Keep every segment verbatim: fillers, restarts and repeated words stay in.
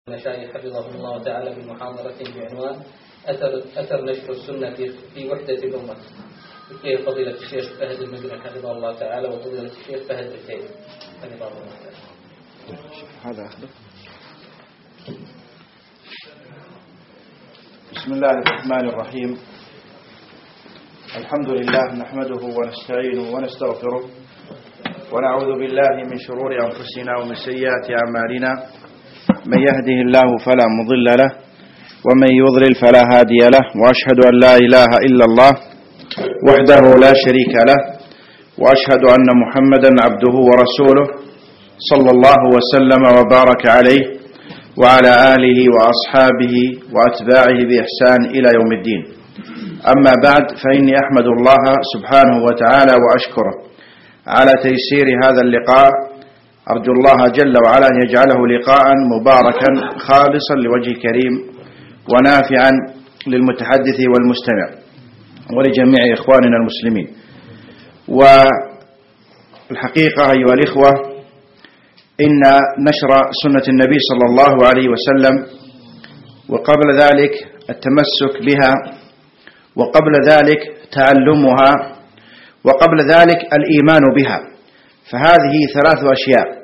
المشايخ حفظهم الله تعالى بمحاضرة بعنوان أثر, أثر نشر السنة في وحدة الأمة. كيف فضيلة الشيخ فهد المقرن حفظه الله تعالى وفضيلة الشيخ فهد الكيف حفظه الله تعالى. هذا أخذ. بسم الله الرحمن الرحيم. الحمد لله نحمده ونستعينه ونستغفره ونعوذ بالله من شرور أنفسنا ومن سيئات أعمالنا. من يهده الله فلا مضل له ومن يضلل فلا هادي له، وأشهد أن لا إله إلا الله وحده لا شريك له، وأشهد أن محمدا عبده ورسوله صلى الله وسلم وبارك عليه وعلى آله وأصحابه وأتباعه بإحسان إلى يوم الدين. أما بعد، فإني أحمد الله سبحانه وتعالى وأشكره على تيسير هذا اللقاء. أرجو الله جل وعلا أن يجعله لقاء مباركا خالصا لوجه كريم ونافعا للمتحدث والمستمع ولجميع إخواننا المسلمين. والحقيقة أيها الإخوة، إن نشر سنة النبي صلى الله عليه وسلم وقبل ذلك التمسك بها وقبل ذلك تعلمها وقبل ذلك الإيمان بها، فهذه ثلاث أشياء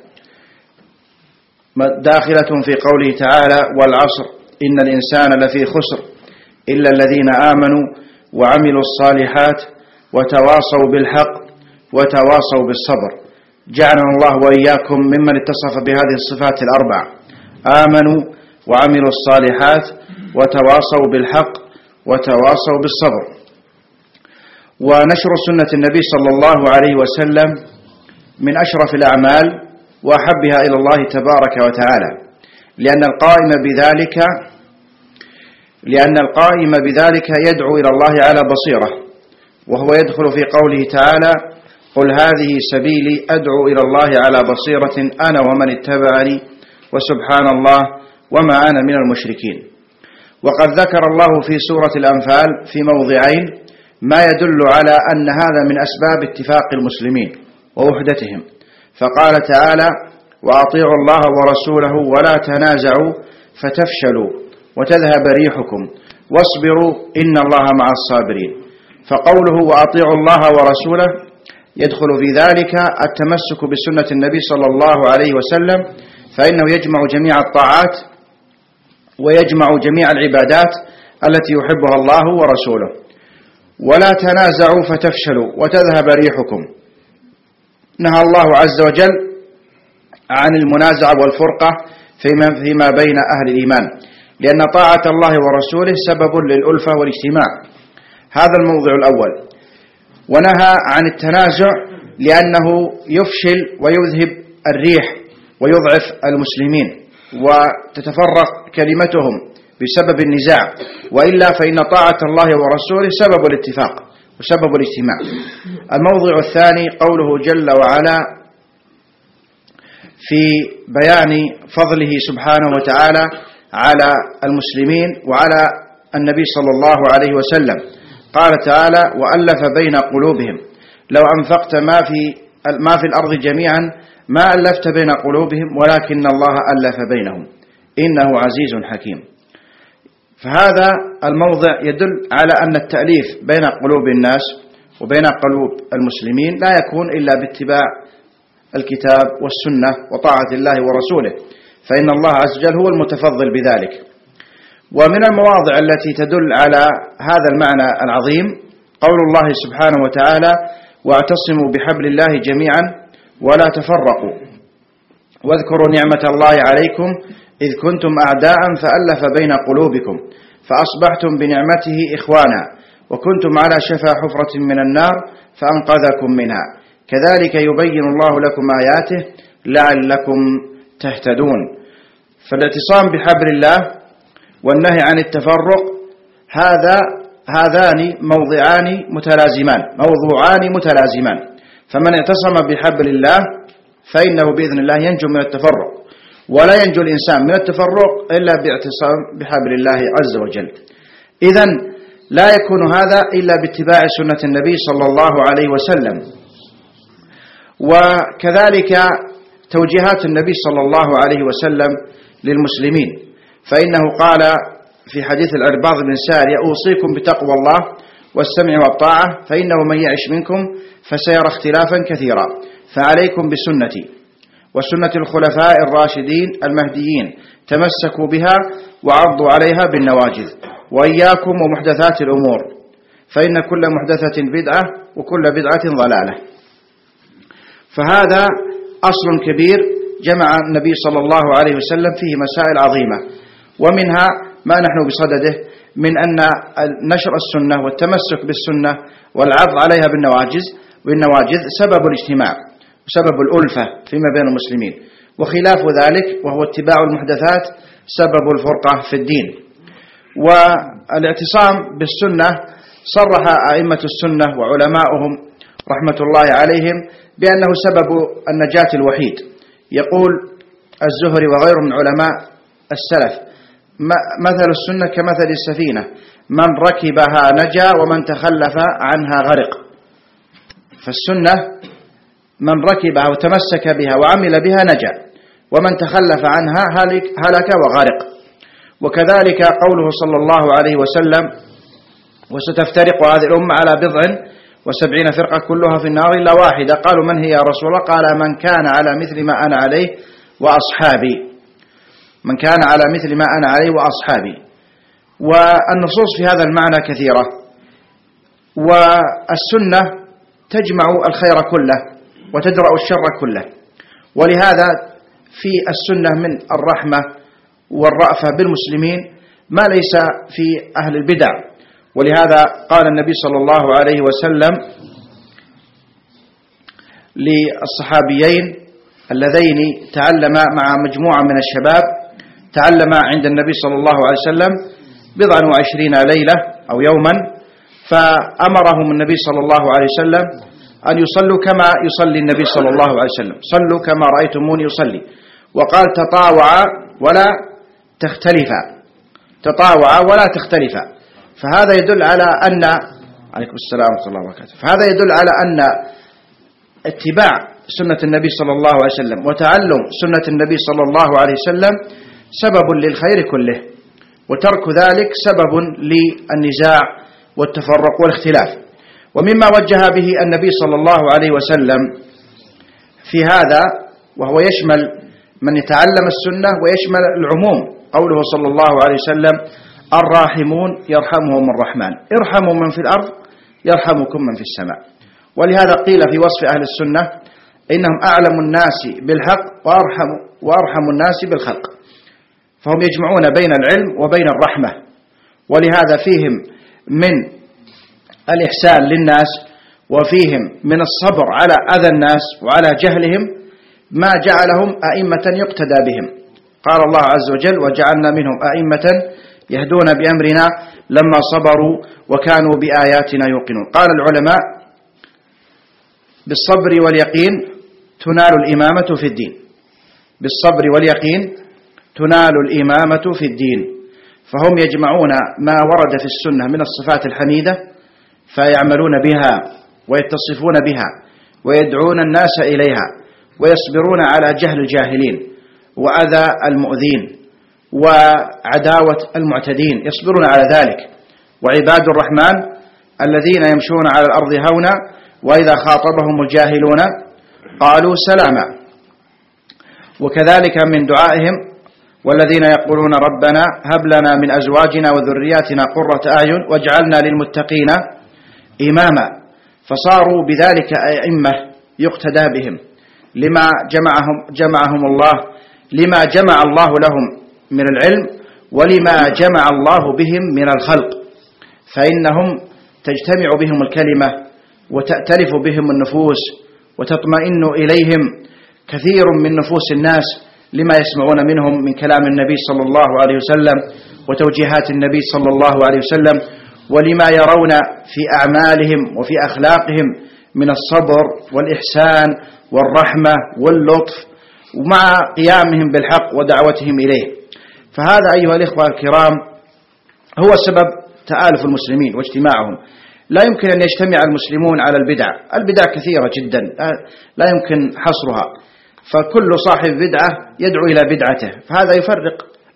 داخلة في قوله تعالى: والعصر إن الإنسان لفي خسر إلا الذين آمنوا وعملوا الصالحات وتواصوا بالحق وتواصوا بالصبر. جعلنا الله وإياكم ممن اتصف بهذه الصفات الأربع: آمنوا وعملوا الصالحات وتواصوا بالحق وتواصوا بالصبر. ونشر سنة النبي صلى الله عليه وسلم من أشرف الأعمال وأحبها إلى الله تبارك وتعالى، لأن القائم بذلك لأن القائم بذلك يدعو إلى الله على بصيرة، وهو يدخل في قوله تعالى: قل هذه سبيلي أدعو إلى الله على بصيرة أنا ومن اتبعني وسبحان الله وما أنا من المشركين. وقد ذكر الله في سورة الأنفال في موضعين ما يدل على أن هذا من أسباب اتفاق المسلمين ووحدتهم، فقال تعالى: وأطيعوا الله ورسوله ولا تنازعوا فتفشلوا وتذهب ريحكم واصبروا إن الله مع الصابرين. فقوله وأطيعوا الله ورسوله يدخل في ذلك التمسك بسنة النبي صلى الله عليه وسلم، فإنه يجمع جميع الطاعات ويجمع جميع العبادات التي يحبها الله ورسوله. ولا تنازعوا فتفشلوا وتذهب ريحكم، نهى الله عز وجل عن المنازعة والفرقة فيما بين أهل الإيمان، لأن طاعة الله ورسوله سبب للألفة والاجتماع. هذا الموضع الأول. ونهى عن التنازع لأنه يفشل ويذهب الريح ويضعف المسلمين وتتفرق كلمتهم بسبب النزاع، وإلا فإن طاعة الله ورسوله سبب الاتفاق وسبب الاجتماع. الموضع الثاني قوله جل وعلا في بيان فضله سبحانه وتعالى على المسلمين وعلى النبي صلى الله عليه وسلم. قال تعالى: وألف بين قلوبهم لو أنفقت ما في ما في الأرض جميعا ما ألفت بين قلوبهم ولكن الله ألف بينهم إنه عزيز حكيم. فهذا الموضع يدل على أن التأليف بين قلوب الناس وبين قلوب المسلمين لا يكون إلا باتباع الكتاب والسنة وطاعة الله ورسوله، فإن الله عز وجل هو المتفضل بذلك. ومن المواضع التي تدل على هذا المعنى العظيم قول الله سبحانه وتعالى: واعتصموا بحبل الله جميعا ولا تفرقوا واذكروا نعمة الله عليكم إذ كنتم أعداء فألف بين قلوبكم فأصبحتم بنعمته إخوانا وكنتم على شفا حفرة من النار فأنقذكم منها كذلك يبين الله لكم آياته لعلكم تهتدون. فالاعتصام بحبل الله والنهي عن التفرق هذا هذان موضعان متلازمان موضوعان متلازمان، فمن اعتصم بحبل الله فإنه بإذن الله ينجو من التفرق، ولا ينجو الإنسان من التفرق إلا باعتصام بحبل الله عز وجل. إذن لا يكون هذا إلا باتباع سنة النبي صلى الله عليه وسلم، وكذلك توجيهات النبي صلى الله عليه وسلم للمسلمين. فإنه قال في حديث العرباض بن سارية: أوصيكم بتقوى الله والسمع والطاعة، فإنه من يعش منكم فسيرى اختلافا كثيرا، فعليكم بسنتي وسنة الخلفاء الراشدين المهديين، تمسكوا بها وعضوا عليها بالنواجذ، وإياكم ومحدثات الأمور، فإن كل محدثة بدعة وكل بدعة ضلالة. فهذا أصل كبير جمع النبي صلى الله عليه وسلم فيه مسائل عظيمة، ومنها ما نحن بصدده من أن نشر السنة والتمسك بالسنة والعض عليها بالنواجذ بالنواجذ سبب الاجتماع وسبب الألفة فيما بين المسلمين، وخلاف ذلك وهو اتباع المحدثات سبب الفرقة في الدين. والاعتصام بالسنة صرح أئمة السنة وعلماؤهم رحمة الله عليهم بأنه سبب النجاة الوحيد. يقول الزهري وغيره من علماء السلف: مثل السنة كمثل السفينة، من ركبها نجا ومن تخلف عنها غرق. فالسنة من ركبها وتمسك بها وعمل بها نجا، ومن تخلف عنها هلك وغرق. وكذلك قوله صلى الله عليه وسلم: وستفترق هذه الأمة على بضع وسبعين فرقة كلها في النار إلا واحدة. قالوا: من هي يا رسول الله؟ قال: من كان على مثل ما أنا عليه وأصحابي من كان على مثل ما أنا عليه وأصحابي. والنصوص في هذا المعنى كثيرة، والسنة تجمع الخير كله وتدرأ الشر كله، ولهذا في السنة من الرحمة والرأفة بالمسلمين ما ليس في أهل البدع. ولهذا قال النبي صلى الله عليه وسلم للصحابيين اللذين تعلما مع مجموعة من الشباب، تعلما عند النبي صلى الله عليه وسلم بضعا وعشرين ليلة أو يوما، فأمرهم النبي صلى الله عليه وسلم أن يصلوا كما يصلي النبي صلى الله عليه وسلم: صلوا كما رأيتموني يصلي. وقال: تطاوعا ولا تختلفا تطاوعا ولا تختلفا. فهذا يدل على أن عليكم السلام ورحمة الله وبركاته فهذا يدل على أن اتباع سنة النبي صلى الله عليه وسلم وتعلم سنة النبي صلى الله عليه وسلم سبب للخير كله، وترك ذلك سبب للنزاع والتفرق والاختلاف. ومما وجه به النبي صلى الله عليه وسلم في هذا، وهو يشمل من يتعلم السنة ويشمل العموم، قوله صلى الله عليه وسلم: الراحمون يرحمهم الرحمن، ارحموا من في الأرض يرحمكم من في السماء. ولهذا قيل في وصف أهل السنة: إنهم أعلم الناس بالحق وأرحم, وأرحم الناس بالخلق. فهم يجمعون بين العلم وبين الرحمة، ولهذا فيهم من الإحسان للناس وفيهم من الصبر على أذى الناس وعلى جهلهم ما جعلهم أئمة يقتدى بهم. قال الله عز وجل: وجعلنا منهم أئمة يهدون بأمرنا لما صبروا وكانوا بآياتنا يوقنون. قال العلماء: بالصبر واليقين تنال الإمامة في الدين بالصبر واليقين تنال الإمامة في الدين. فهم يجمعون ما ورد في السنة من الصفات الحميدة فيعملون بها ويتصفون بها ويدعون الناس إليها، ويصبرون على جهل الجاهلين وأذى المؤذين وعداوة المعتدين، يصبرون على ذلك. وعباد الرحمن الذين يمشون على الأرض هونا وإذا خاطبهم الجاهلون قالوا سلاما. وكذلك من دعائهم: والذين يقولون ربنا هب لنا من أزواجنا وذرياتنا قرة أعين واجعلنا للمتقين إماما. فصاروا بذلك أئمة يقتدى بهم لما جمعهم جمعهم الله لما جمع الله لهم من العلم ولما جمع الله بهم من الخلق، فإنهم تجتمع بهم الكلمة وتأتلف بهم النفوس وتطمئن إليهم كثير من نفوس الناس لما يسمعون منهم من كلام النبي صلى الله عليه وسلم وتوجيهات النبي صلى الله عليه وسلم، ولما يرون في أعمالهم وفي أخلاقهم من الصبر والإحسان والرحمة واللطف، ومع قيامهم بالحق ودعوتهم إليه. فهذا أيها الإخوة الكرام هو سبب تآلف المسلمين واجتماعهم. لا يمكن أن يجتمع المسلمون على البدع، البدع كثيرة جدا لا يمكن حصرها، فكل صاحب بدعة يدعو إلى بدعته، فهذا يفرق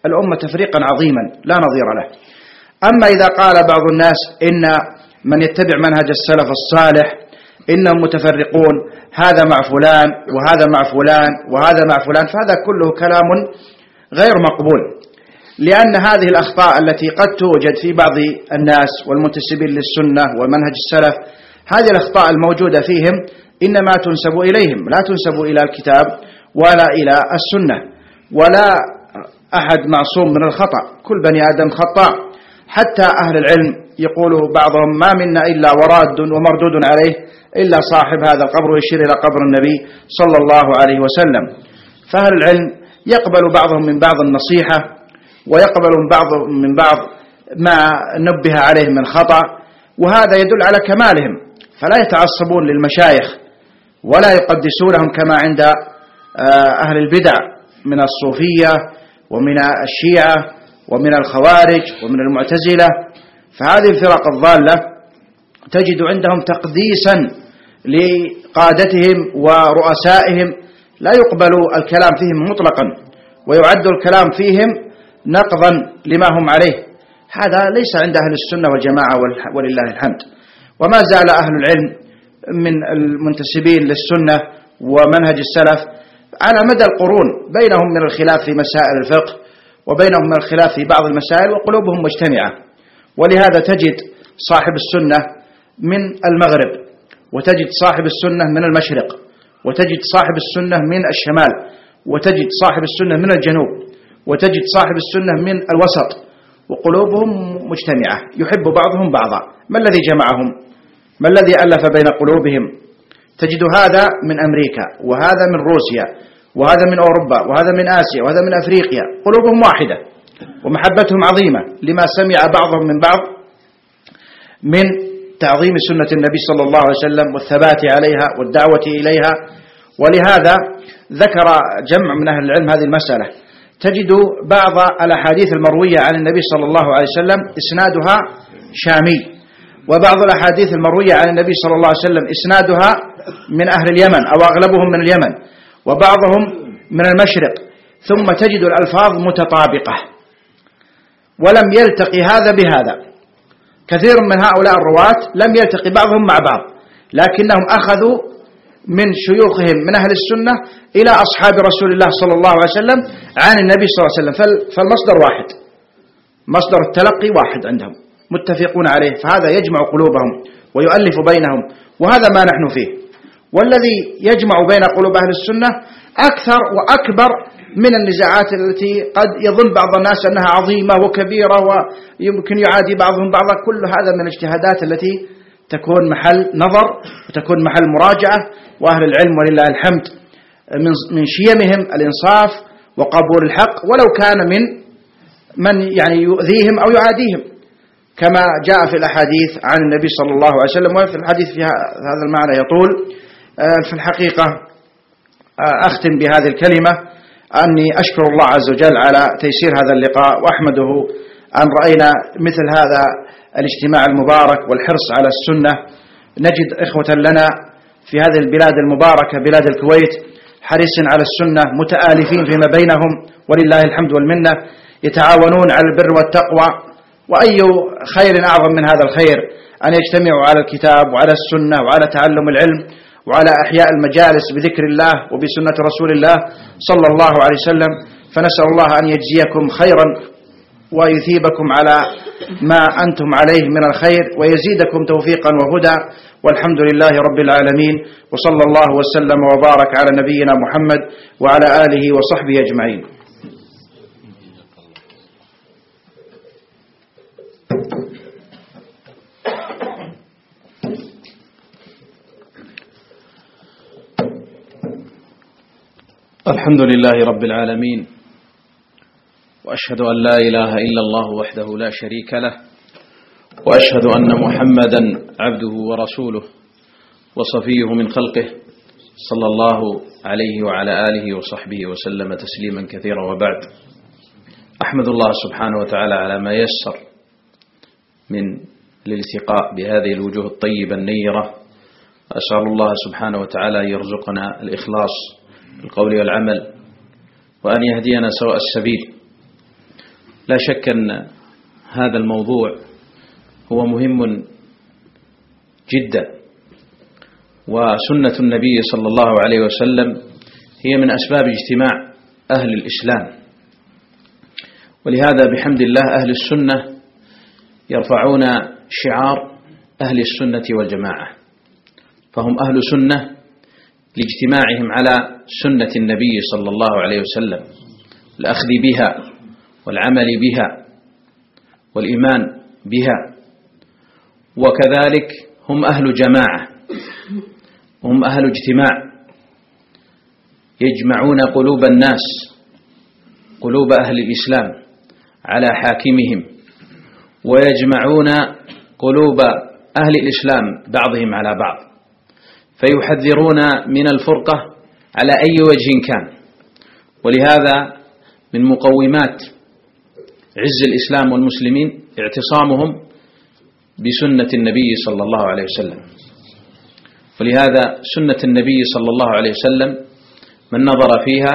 الأمة تفريقا عظيما لا نظير له. أما إذا قال بعض الناس إن من يتبع منهج السلف الصالح إنهم متفرقون، هذا مع فلان وهذا مع فلان وهذا مع فلان، فهذا كله كلام غير مقبول، لأن هذه الأخطاء التي قد توجد في بعض الناس والمنتسبين للسنة ومنهج السلف، هذه الأخطاء الموجودة فيهم إنما تنسب إليهم، لا تنسب إلى الكتاب ولا إلى السنة، ولا أحد معصوم من الخطأ، كل بني آدم خطاء. حتى أهل العلم يقول بعضهم ما منا إلا وراد ومردود عليه إلا صاحب هذا القبر، ويشير إلى قبر النبي صلى الله عليه وسلم. فأهل العلم يقبل بعضهم من بعض النصيحة، ويقبل من بعض من بعض ما نبه عليه من خطأ، وهذا يدل على كمالهم، فلا يتعصبون للمشايخ ولا يقدسونهم كما عند أهل البدع من الصوفية ومن الشيعة ومن الخوارج ومن المعتزلة. فهذه الفرق الضالة تجد عندهم تقديسا لقادتهم ورؤسائهم، لا يقبل الكلام فيهم مطلقا، ويعد الكلام فيهم نقضا لما هم عليه. هذا ليس عند أهل السنة والجماعة ولله الحمد. وما زال أهل العلم من المنتسبين للسنة ومنهج السلف على مدى القرون بينهم من الخلاف في مسائل الفقه، وبينهم من الخلاف في بعض المسائل، وقلوبهم مجتمعة. ولهذا تجد صاحب السنة من المغرب، وتجد صاحب السنة من المشرق، وتجد صاحب السنة من الشمال، وتجد صاحب السنة من الجنوب، وتجد صاحب السنة من الوسط، وقلوبهم مجتمعة يحب بعضهم بعضا. ما الذي جمعهم؟ ما الذي ألف بين قلوبهم؟ تجد هذا من أمريكا، وهذا من روسيا، وهذا من أوروبا، وهذا من آسيا، وهذا من أفريقيا، قلوبهم واحدة ومحبتهم عظيمة لما سمع بعضهم من بعض من تعظيم سنة النبي صلى الله عليه وسلم والثبات عليها والدعوة إليها. ولهذا ذكر جمع من أهل العلم هذه المسألة. تجد بعض الأحاديث المروية عن النبي صلى الله عليه وسلم إسنادها شامي، وبعض الأحاديث المروية عن النبي صلى الله عليه وسلم إسنادها من أهل اليمن أو أغلبهم من اليمن، وبعضهم من المشرق، ثم تجد الألفاظ متطابقة ولم يلتقي هذا بهذا. كثير من هؤلاء الرواة لم يلتقي بعضهم مع بعض، لكنهم أخذوا من شيوخهم من أهل السنة إلى أصحاب رسول الله صلى الله عليه وسلم عن النبي صلى الله عليه وسلم، فالمصدر واحد، مصدر التلقي واحد عندهم متفقون عليه، فهذا يجمع قلوبهم ويؤلف بينهم، وهذا ما نحن فيه. والذي يجمع بين قلوب أهل السنة أكثر وأكبر من النزاعات التي قد يظن بعض الناس أنها عظيمة وكبيرة ويمكن يعادي بعضهم بعضا. كل هذا من الاجتهادات التي تكون محل نظر وتكون محل مراجعة، وأهل العلم ولله الحمد من شيمهم الإنصاف وقبول الحق، ولو كان من من يعني يؤذيهم أو يعاديهم، كما جاء في الأحاديث عن النبي صلى الله عليه وسلم. وفي الحديث في هذا المعنى يطول. في الحقيقة أختم بهذه الكلمة أني أشكر الله عز وجل على تيسير هذا اللقاء، وأحمده أن رأينا مثل هذا الاجتماع المبارك والحرص على السنة. نجد إخوة لنا في هذه البلاد المباركة بلاد الكويت حريص على السنة، متآلفين فيما بينهم ولله الحمد والمنة، يتعاونون على البر والتقوى. وأي خير أعظم من هذا الخير أن يجتمعوا على الكتاب وعلى السنة وعلى تعلم العلم وعلى أحياء المجالس بذكر الله وبسنة رسول الله صلى الله عليه وسلم. فنسأل الله أن يجزيكم خيرا ويثيبكم على ما أنتم عليه من الخير، ويزيدكم توفيقا وهدى، والحمد لله رب العالمين، وصلى الله وسلم وبارك على نبينا محمد وعلى آله وصحبه أجمعين. الحمد لله رب العالمين، وأشهد أن لا إله إلا الله وحده لا شريك له، وأشهد أن محمدا عبده ورسوله وصفيه من خلقه صلى الله عليه وعلى آله وصحبه وسلم تسليما كثيرا. وبعد، أحمد الله سبحانه وتعالى على ما يسر من الالتقاء بهذه الوجوه الطيبة النيرة. أسأل الله سبحانه وتعالى أن يرزقنا الإخلاص القول والعمل، وأن يهدينا سواء السبيل. لا شك أن هذا الموضوع هو مهم جدا، وسنة النبي صلى الله عليه وسلم هي من أسباب اجتماع أهل الإسلام، ولهذا بحمد الله أهل السنة يرفعون شعار أهل السنة والجماعة، فهم أهل سنة لاجتماعهم على سنة النبي صلى الله عليه وسلم، الأخذ بها والعمل بها والإيمان بها. وكذلك هم أهل جماعة، هم أهل اجتماع، يجمعون قلوب الناس، قلوب أهل الإسلام على حاكمهم، ويجمعون قلوب أهل الإسلام بعضهم على بعض، فيحذرون من الفرقة على أي وجه كان. ولهذا من مقومات عز الإسلام والمسلمين اعتصامهم بسنة النبي صلى الله عليه وسلم. ولهذا سنة النبي صلى الله عليه وسلم من نظر فيها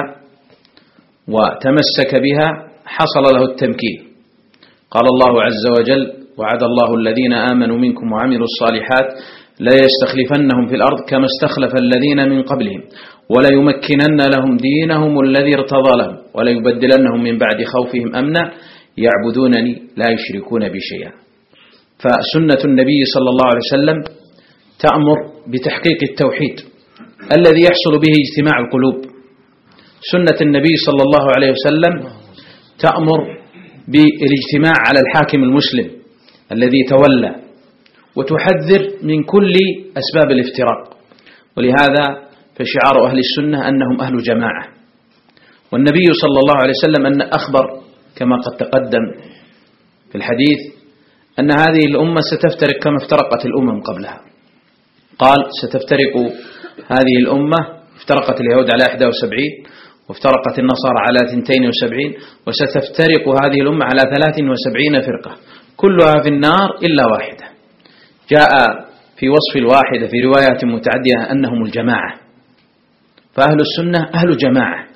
وتمسك بها حصل له التمكين. قال الله عز وجل: وعد الله الذين آمنوا منكم وعملوا الصالحات لا يستخلفنهم في الأرض كما استخلف الذين من قبلهم وليمكنن لهم دينهم الذي ارتضى لهم وليبدلنهم من بعد خوفهم أمنا يعبدونني لا يشركون بي شيئا. فسنة النبي صلى الله عليه وسلم تأمر بتحقيق التوحيد الذي يحصل به اجتماع القلوب. سنة النبي صلى الله عليه وسلم تأمر بالاجتماع على الحاكم المسلم الذي تولى، وتحذر من كل أسباب الافتراق. ولهذا فشعار أهل السنة أنهم أهل جماعة. والنبي صلى الله عليه وسلم أن أخبر كما قد تقدم في الحديث أن هذه الأمة ستفترق كما افترقت الأمم قبلها. قال: ستفترق هذه الأمة، افترقت اليهود على إحدى وسبعين وافترقت النصارى على اثنتين وسبعين، وستفترق هذه الأمة على ثلاث وسبعين فرقة كلها في النار إلا واحدة. جاء في وصف الواحدة في روايات متعددة أنهم الجماعة. فأهل السنة أهل جماعة،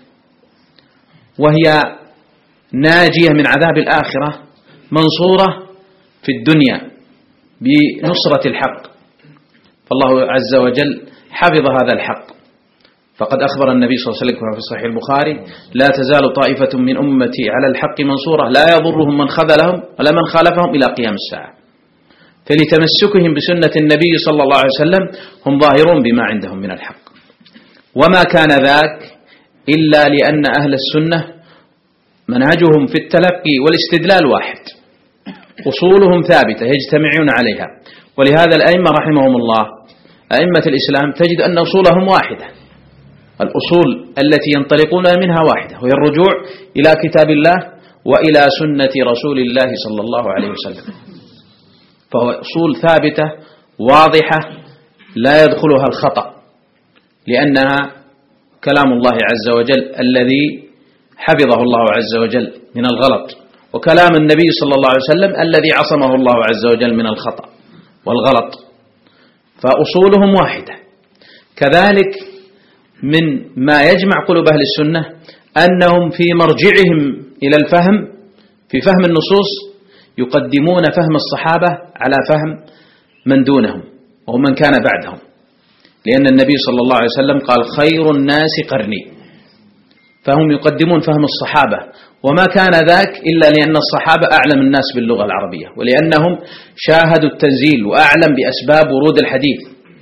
وهي ناجية من عذاب الآخرة، منصورة في الدنيا بنصرة الحق. فالله عز وجل حفظ هذا الحق، فقد أخبر النبي صلى الله عليه وسلم في صحيح البخاري: لا تزال طائفة من أمتي على الحق منصورة لا يضرهم من خذلهم ولا من خالفهم إلى قيام الساعة. فلتمسكهم بسنة النبي صلى الله عليه وسلم هم ظاهرون بما عندهم من الحق. وما كان ذاك إلا لأن أهل السنة منهجهم في التلقي والاستدلال واحد، أصولهم ثابتة يجتمعون عليها. ولهذا الأئمة رحمهم الله، أئمة الإسلام، تجد أن أصولهم واحدة، الأصول التي ينطلقون منها واحدة، وهي الرجوع إلى كتاب الله وإلى سنة رسول الله صلى الله عليه وسلم. فهو أصول ثابتة واضحة لا يدخلها الخطأ، لأنها كلام الله عز وجل الذي حفظه الله عز وجل من الغلط، وكلام النبي صلى الله عليه وسلم الذي عصمه الله عز وجل من الخطأ والغلط. فأصولهم واحدة. كذلك من ما يجمع قلوب أهل السنة أنهم في مرجعهم إلى الفهم، في فهم النصوص، يقدمون فهم الصحابة على فهم من دونهم ومن كان بعدهم، لأن النبي صلى الله عليه وسلم قال: خير الناس قرني. فهم يقدمون فهم الصحابة، وما كان ذاك إلا لأن الصحابة أعلم الناس باللغة العربية، ولأنهم شاهدوا التنزيل وأعلم بأسباب ورود الحديث.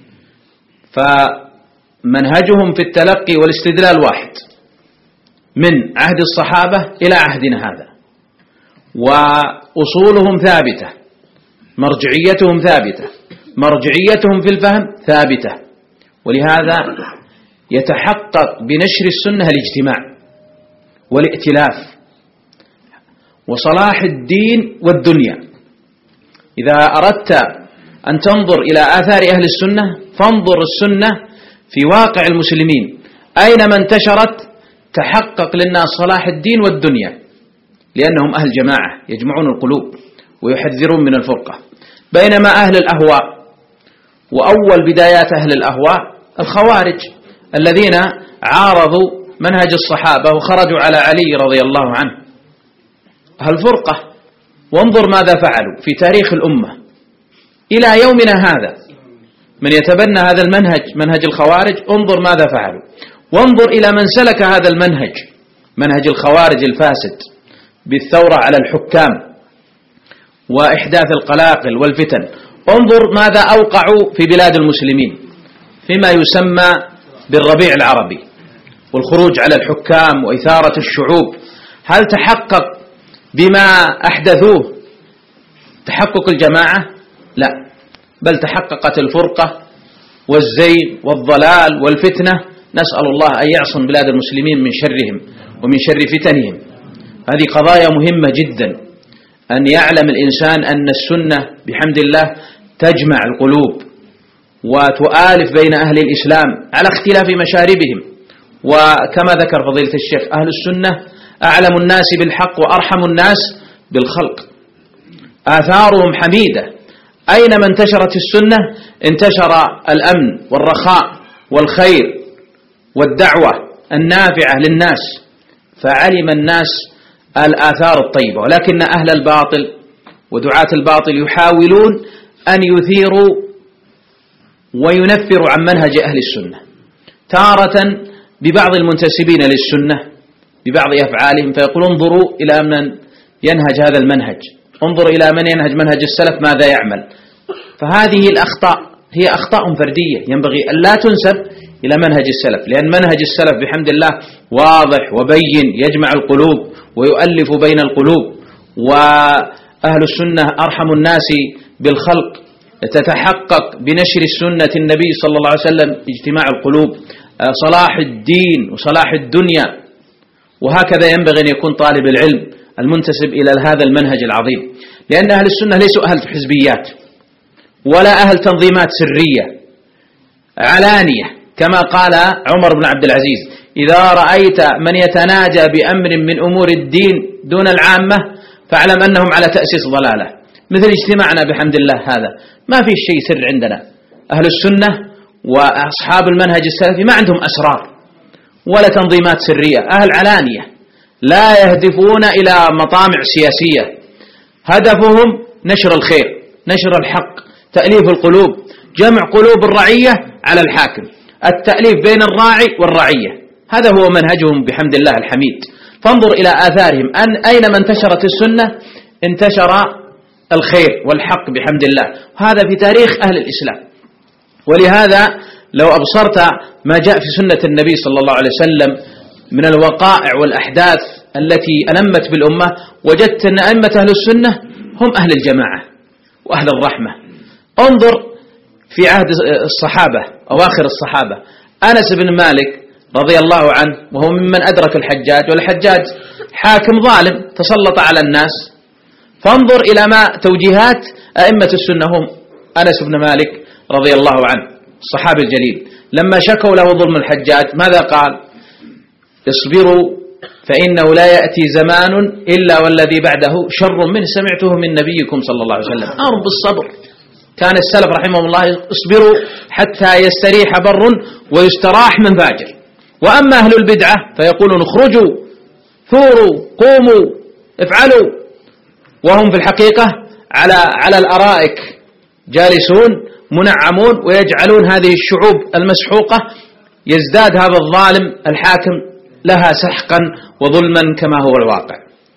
فمنهجهم في التلقي والاستدلال واحد من عهد الصحابة إلى عهدنا هذا، وأصولهم ثابتة، مرجعيتهم ثابتة، مرجعيتهم في الفهم ثابتة. ولهذا يتحقق بنشر السنة الاجتماع والائتلاف وصلاح الدين والدنيا. إذا أردت أن تنظر إلى آثار أهل السنة فانظر السنة في واقع المسلمين، أينما انتشرت تحقق للناس صلاح الدين والدنيا، لأنهم أهل جماعة يجمعون القلوب ويحذرون من الفرقة. بينما أهل الأهواء، وأول بدايات أهل الأهواء الخوارج الذين عارضوا منهج الصحابة وخرجوا على علي رضي الله عنه، هالفرقة وانظر ماذا فعلوا في تاريخ الأمة إلى يومنا هذا. من يتبنى هذا المنهج منهج الخوارج انظر ماذا فعلوا، وانظر إلى من سلك هذا المنهج منهج الخوارج الفاسد بالثورة على الحكام وإحداث القلاقل والفتن. انظر ماذا أوقعوا في بلاد المسلمين فيما يسمى بالربيع العربي والخروج على الحكام وإثارة الشعوب. هل تحقق بما أحدثوه تحقق الجماعة؟ لا، بل تحققت الفرقة والزيغ والضلال والفتنة. نسأل الله أن يعصم بلاد المسلمين من شرهم ومن شر فتنهم. هذه قضايا مهمة جدا، أن يعلم الإنسان أن السنة بحمد الله تجمع القلوب وتؤالف بين أهل الإسلام على اختلاف مشاربهم. وكما ذكر فضيلة الشيخ أهل السنة أعلم الناس بالحق وأرحم الناس بالخلق، آثارهم حميدة. أينما انتشرت السنة انتشر الأمن والرخاء والخير والدعوة النافعة للناس، فعلم الناس الآثار الطيبة. ولكن أهل الباطل ودعاة الباطل يحاولون أن يثيروا وينفروا عن منهج أهل السنة، تارة ببعض المنتسبين للسنة ببعض أفعالهم، فيقول انظروا إلى من ينهج هذا المنهج، انظروا إلى من ينهج منهج السلف ماذا يعمل. فهذه الأخطاء هي أخطاء فردية ينبغي أن لا تنسب إلى منهج السلف، لأن منهج السلف بحمد الله واضح وبين يجمع القلوب ويؤلف بين القلوب. وأهل السنة أرحم الناس بالخلق، تتحقق بنشر السنة النبي صلى الله عليه وسلم اجتماع القلوب، صلاح الدين وصلاح الدنيا. وهكذا ينبغي أن يكون طالب العلم المنتسب إلى هذا المنهج العظيم، لأن أهل السنة ليسوا أهل حزبيات ولا أهل تنظيمات سرية علانية، كما قال عمر بن عبد العزيز: إذا رأيت من يتناجى بأمر من أمور الدين دون العامة فاعلم أنهم على تأسيس ضلالة. مثل اجتماعنا بحمد الله هذا ما في شيء سر عندنا. أهل السنة وأصحاب المنهج السلفي ما عندهم أسرار ولا تنظيمات سرية، أهل علانية لا يهدفون إلى مطامع سياسية، هدفهم نشر الخير، نشر الحق، تأليف القلوب، جمع قلوب الرعية على الحاكم، التأليف بين الراعي والرعية. هذا هو منهجهم بحمد الله الحميد. فانظر إلى آثارهم، أن أينما انتشرت السنة انتشر الخير والحق بحمد الله. هذا في تاريخ أهل الإسلام. ولهذا لو أبصرت ما جاء في سنة النبي صلى الله عليه وسلم من الوقائع والأحداث التي ألمت بالأمة، وجدت أن أئمة أهل السنة هم أهل الجماعة وأهل الرحمة. انظر في عهد الصحابة أواخر الصحابة، أنس بن مالك رضي الله عنه وهو ممن أدرك الحجاج، والحجاج حاكم ظالم تسلط على الناس. فانظر إلى ما توجيهات أئمة السنة هم أنس بن مالك رضي الله عنه الصحابي الجليل، لما شكوا له ظلم الحجاج ماذا قال؟ اصبروا فإنه لا يأتي زمان إلا والذي بعده شر منه سمعته من نبيكم صلى الله عليه وسلم. أمر بالصبر. كان السلف رحمهم الله اصبروا حتى يستريح بر ويستراح من فاجر. وأما أهل البدعة فيقولون اخرجوا ثوروا قوموا افعلوا، وهم في الحقيقة على على الأرائك جالسون منعمون، ويجعلون هذه الشعوب المسحوقة يزداد هذا الظالم الحاكم لها سحقا وظلما كما هو الواقع.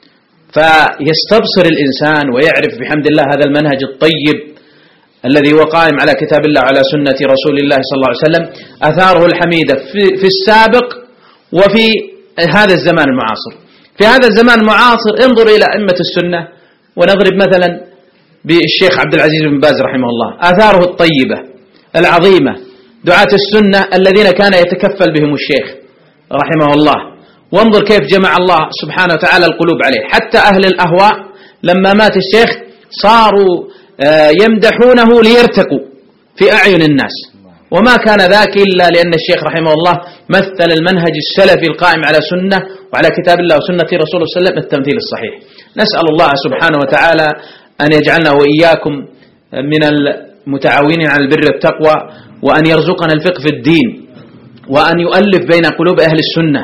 فيستبصر الإنسان ويعرف بحمد الله هذا المنهج الطيب الذي هو قائم على كتاب الله على سنة رسول الله صلى الله عليه وسلم، أثاره الحميدة في, في السابق وفي هذا الزمان المعاصر. في هذا الزمان المعاصر انظر إلى أئمة السنة، ونضرب مثلا بالشيخ عبد العزيز بن باز رحمه الله، آثاره الطيبة العظيمة، دعاة السنة الذين كان يتكفل بهم الشيخ رحمه الله. وانظر كيف جمع الله سبحانه وتعالى القلوب عليه. حتى أهل الأهواء لما مات الشيخ صاروا يمدحونه ليرتقوا في أعين الناس، وما كان ذاك إلا لأن الشيخ رحمه الله مثل المنهج السلفي القائم على سنة وعلى كتاب الله وسنة رسوله صلى الله عليه وسلم التمثيل الصحيح. نسأل الله سبحانه وتعالى أن يجعلنا وإياكم من المتعاونين على البر والتقوى، وأن يرزقنا الفقه في الدين، وأن يؤلف بين قلوب أهل السنة،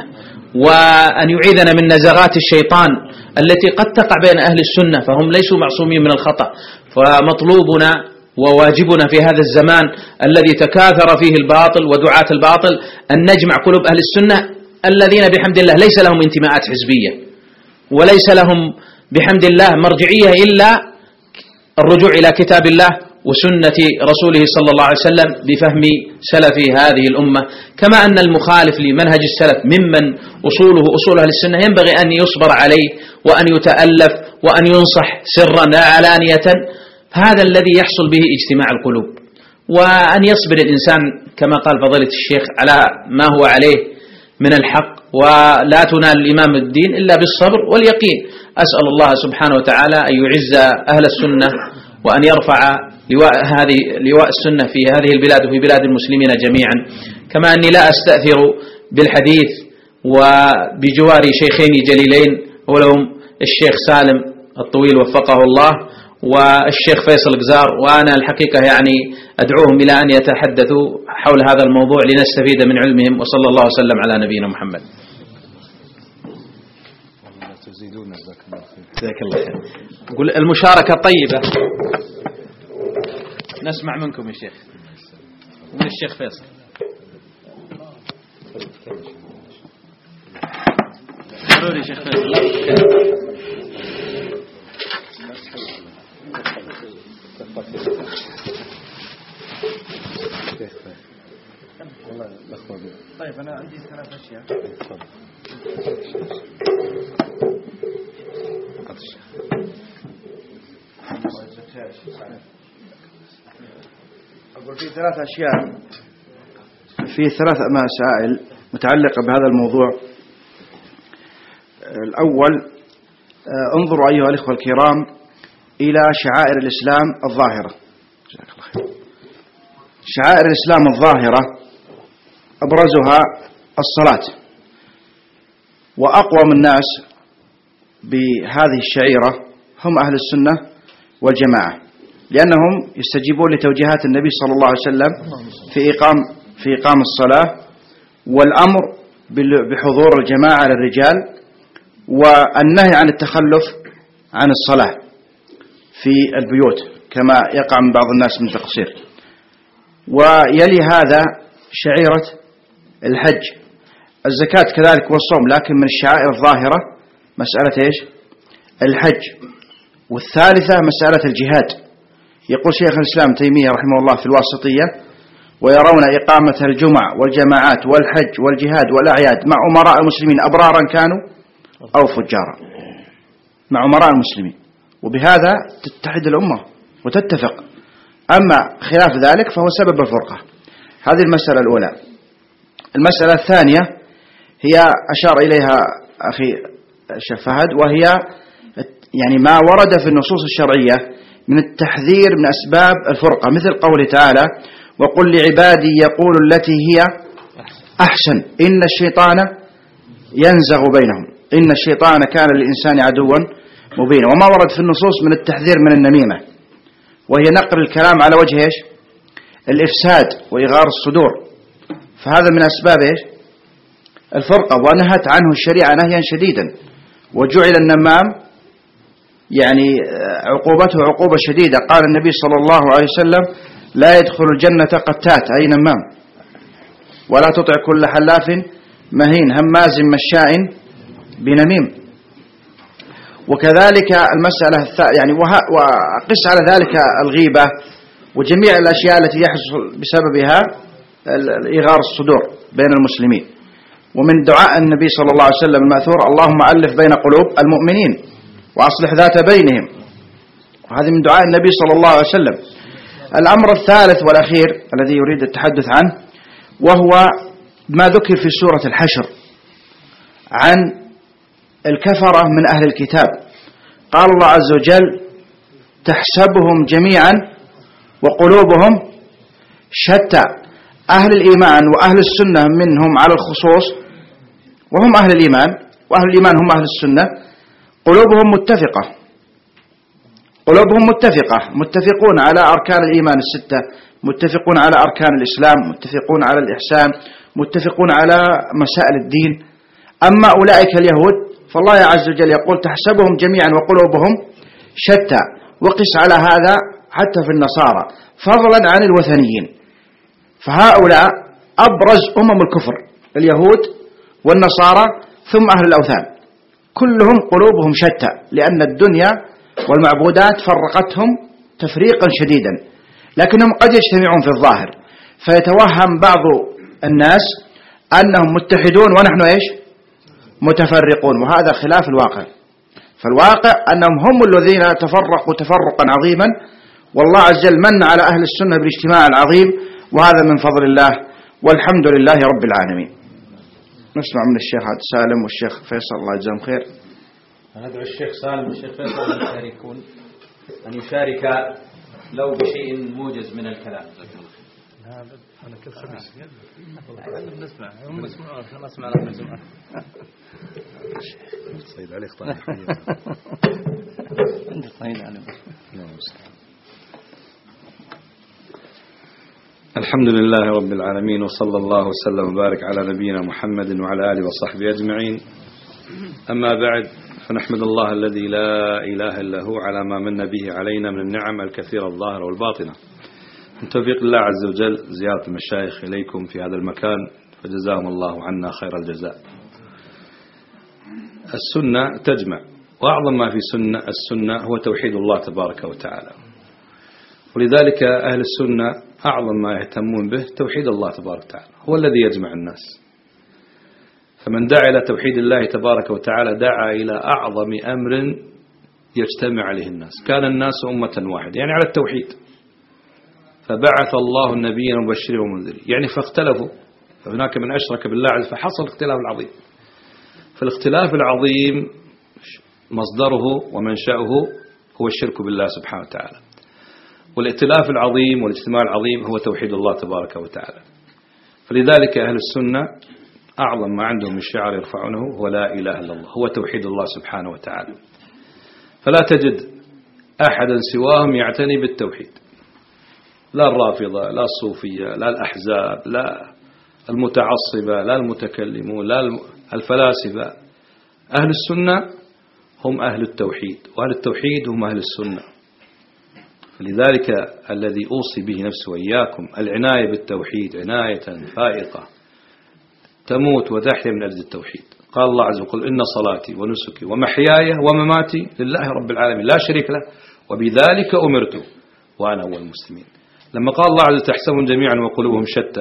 وأن يعيذنا من نزغات الشيطان التي قد تقع بين أهل السنة، فهم ليسوا معصومين من الخطأ. فمطلوبنا وواجبنا في هذا الزمان الذي تكاثر فيه الباطل ودعاة الباطل أن نجمع قلوب أهل السنة الذين بحمد الله ليس لهم انتماءات حزبية، وليس لهم بحمد الله مرجعية إلا الرجوع إلى كتاب الله وسنة رسوله صلى الله عليه وسلم بفهم سلف هذه الأمة. كما أن المخالف لمنهج السلف ممن أصوله أصول أهل السنة ينبغي أن يصبر عليه وأن يتألف وأن ينصح سرا لا علانية. هذا الذي يحصل به اجتماع القلوب، وأن يصبر الإنسان كما قال فضيلة الشيخ على ما هو عليه من الحق، ولا تنال الإمام الدين إلا بالصبر واليقين. أسأل الله سبحانه وتعالى أن يعز أهل السنة وأن يرفع لواء هذه لواء السنة في هذه البلاد وفي بلاد المسلمين جميعا. كما أني لا أستأثر بالحديث وبجواري شيخين جليلين ولهم الشيخ سالم الطويل وفقه الله والشيخ فيصل قزار، وأنا الحقيقة يعني أدعوهم إلى أن يتحدثوا حول هذا الموضوع لنستفيد من علمهم. وصلى الله وسلم على نبينا محمد. جزاك الله خير. قل المشاركة طيبة. نسمع منكم يا شيخ ومن الشيخ فيصل. ضروري شيخ فيصل. طيب أنا عندي ثلاث أشياء. أقول في ثلاث أشياء، في ثلاث مسائل متعلقة بهذا الموضوع. الأول، انظروا أيها الإخوة الكرام إلى شعائر الإسلام الظاهرة. شعائر الإسلام الظاهرة أبرزها الصلاة، وأقوم الناس بهذه الشعيرة هم أهل السنة والجماعة، لأنهم يستجيبون لتوجيهات النبي صلى الله عليه وسلم في إقام في إقام الصلاة والأمر بحضور الجماعة للرجال، والنهي عن التخلف عن الصلاة في البيوت كما يقع من بعض الناس من تقصير. ويلي هذا شعيرة الحج، الزكاة كذلك والصوم، لكن من الشعائر الظاهرة مسألة إيش؟ الحج. والثالثة مسألة الجهاد. يقول شيخ الإسلام تيمية رحمه الله في الواسطية: ويرون إقامة الجمع والجماعات والحج والجهاد والأعياد مع أمراء المسلمين أبرارا كانوا أو فجارا، مع أمراء المسلمين، وبهذا تتحد الأمة وتتفق. أما خلاف ذلك فهو سبب الفرقة. هذه المسألة الأولى. المسألة الثانية هي أشار إليها أخي الشيخ فهد، وهي يعني ما ورد في النصوص الشرعية من التحذير من أسباب الفرقة، مثل قوله تعالى: وقل لعبادي يقول التي هي أحسن إن الشيطان ينزغ بينهم إن الشيطان كان للإنسان عدوا مبينا. وما ورد في النصوص من التحذير من النميمة، وهي نقل الكلام على وجه إيش؟ الإفساد وإغار الصدور، فهذا من أسباب إيش؟ الفرقة، ونهت عنه الشريعة نهيا شديدا. وجعل النمام يعني عقوبته عقوبة شديدة. قال النبي صلى الله عليه وسلم: لا يدخل الجنة قتات، أي نمام. ولا تطع كل حلاف مهين هماز مشاء بنميم. وكذلك المسألة يعني وقس على ذلك الغيبة وجميع الأشياء التي يحصل بسببها إغار الصدور بين المسلمين. ومن دعاء النبي صلى الله عليه وسلم المأثور: اللهم ألف بين قلوب المؤمنين وأصلح ذات بينهم. وهذه من دعاء النبي صلى الله عليه وسلم. الأمر الثالث والأخير الذي يريد التحدث عنه، وهو ما ذكر في سورة الحشر عن الكفرة من أهل الكتاب. قال الله عز وجل: تحسبهم جميعا وقلوبهم شتى. أهل الإيمان وأهل السنة منهم على الخصوص، وهم أهل الإيمان، وأهل الإيمان هم أهل السنة، قلوبهم متفقة قلوبهم متفقة متفقون على أركان الإيمان الستة، متفقون على أركان الإسلام، متفقون على الإحسان، متفقون على مسائل الدين. أما أولئك اليهود فالله عز وجل يقول تحسبهم جميعا وقلوبهم شتى، وقس على هذا حتى في النصارى فضلا عن الوثنيين. فهؤلاء أبرز أمم الكفر، اليهود والنصارى ثم أهل الأوثان، كلهم قلوبهم شتى، لأن الدنيا والمعبودات فرقتهم تفريقا شديدا، لكنهم قد يجتمعون في الظاهر، فيتوهم بعض الناس أنهم متحدون ونحن إيش متفرقون، وهذا خلاف الواقع. فالواقع أنهم هم الذين تفرقوا تفرقا عظيما، والله عز وجل من على أهل السنة بالاجتماع العظيم، وهذا من فضل الله، والحمد لله رب العالمين. نسمع من الشيخ عبد سالم والشيخ فيصل الله يجزاهم خير. ندعو الشيخ سالم والشيخ فيصل أن يشاركون، أن يشارك لو بشيء موجز من الكلام. أنا كل خميس نسمع هم يسمعون احنا نسمع نحن نسمع. صيد عليك طيب. عند صيد عليك. الحمد لله رب العالمين، وصلى الله وسلم وبارك على نبينا محمد وعلى آله وصحبه أجمعين. أما بعد، فنحمد الله الذي لا إله إلا هو على ما من به علينا من النعم الكثيرة الظاهرة والباطنة. من توفيق الله عز وجل زيارة المشايخ إليكم في هذا المكان، فجزاهم الله عنا خير الجزاء. السنة تجمع، وأعظم ما في سنة السنة هو توحيد الله تبارك وتعالى، ولذلك أهل السنة أعظم ما يهتمون به توحيد الله تبارك وتعالى، هو الذي يجمع الناس. فمن دعا إلى توحيد الله تبارك وتعالى دعا إلى أعظم أمر يجتمع عليه الناس. كان الناس أمة واحدة، يعني على التوحيد، فبعث الله النبيين مبشرين ومنذرين، يعني فاختلفوا، فهناك من أشرك بالله عز وجل فحصل الاختلاف العظيم. فالاختلاف العظيم مصدره ومنشأه هو الشرك بالله سبحانه وتعالى، والائتلاف العظيم والاجتماع العظيم هو توحيد الله تبارك وتعالى. فلذلك أهل السنة أعظم ما عندهم من شعار يرفعونه هو لا إله إلا الله، هو توحيد الله سبحانه وتعالى. فلا تجد أحدا سواهم يعتني بالتوحيد، لا الرافضة، لا الصوفية، لا الأحزاب، لا المتعصبة، لا المتكلمون، لا الفلاسفة. أهل السنة هم أهل التوحيد، وأهل التوحيد هم أهل السنة. فلذلك الذي أوصي به نفسي وإياكم العناية بالتوحيد عناية فائقة تموت وتحيا من أجل التوحيد. قال الله عز وجل إن صلاتي ونسكي ومحياي ومماتي لله رب العالمين لا شريك له وبذلك أمرت وأنا أول المسلمين. لما قال الله عز وجل تحسبهم جميعا وقلوبهم شتى،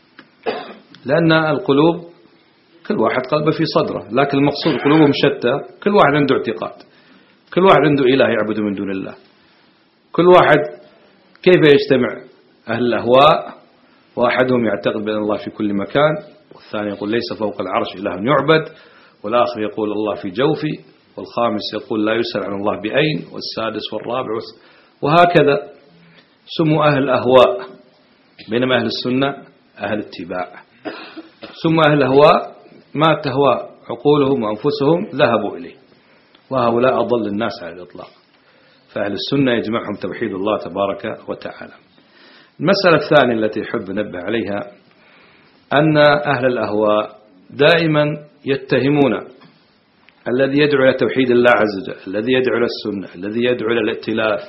لأن القلوب كل واحد قلبه في صدره، لكن المقصود قلوبهم شتى، كل واحد عنده اعتقاد، كل واحد عنده إله يعبد من دون الله. كل واحد كيف يجتمع أهل الأهواء، وأحدهم يعتقد بأن الله في كل مكان، والثاني يقول ليس فوق العرش إله يعبد، والآخر يقول الله في جوفي، والخامس يقول لا يسأل عن الله بأين، والسادس والرابع، وهكذا. سموا أهل الأهواء، بينما أهل السنة أهل اتباع. سموا أهل الأهواء ما تهوى عقولهم وأنفسهم ذهبوا إليه، وهؤلاء أضل الناس على الإطلاق. فأهل السنة يجمعهم توحيد الله تبارك وتعالى. المسألة الثانية التي أحب ننبه عليها أن أهل الأهواء دائما يتهمون الذي يدعو إلى توحيد الله عز وجل، الذي يدعو إلى السنة، الذي يدعو إلى الائتلاف،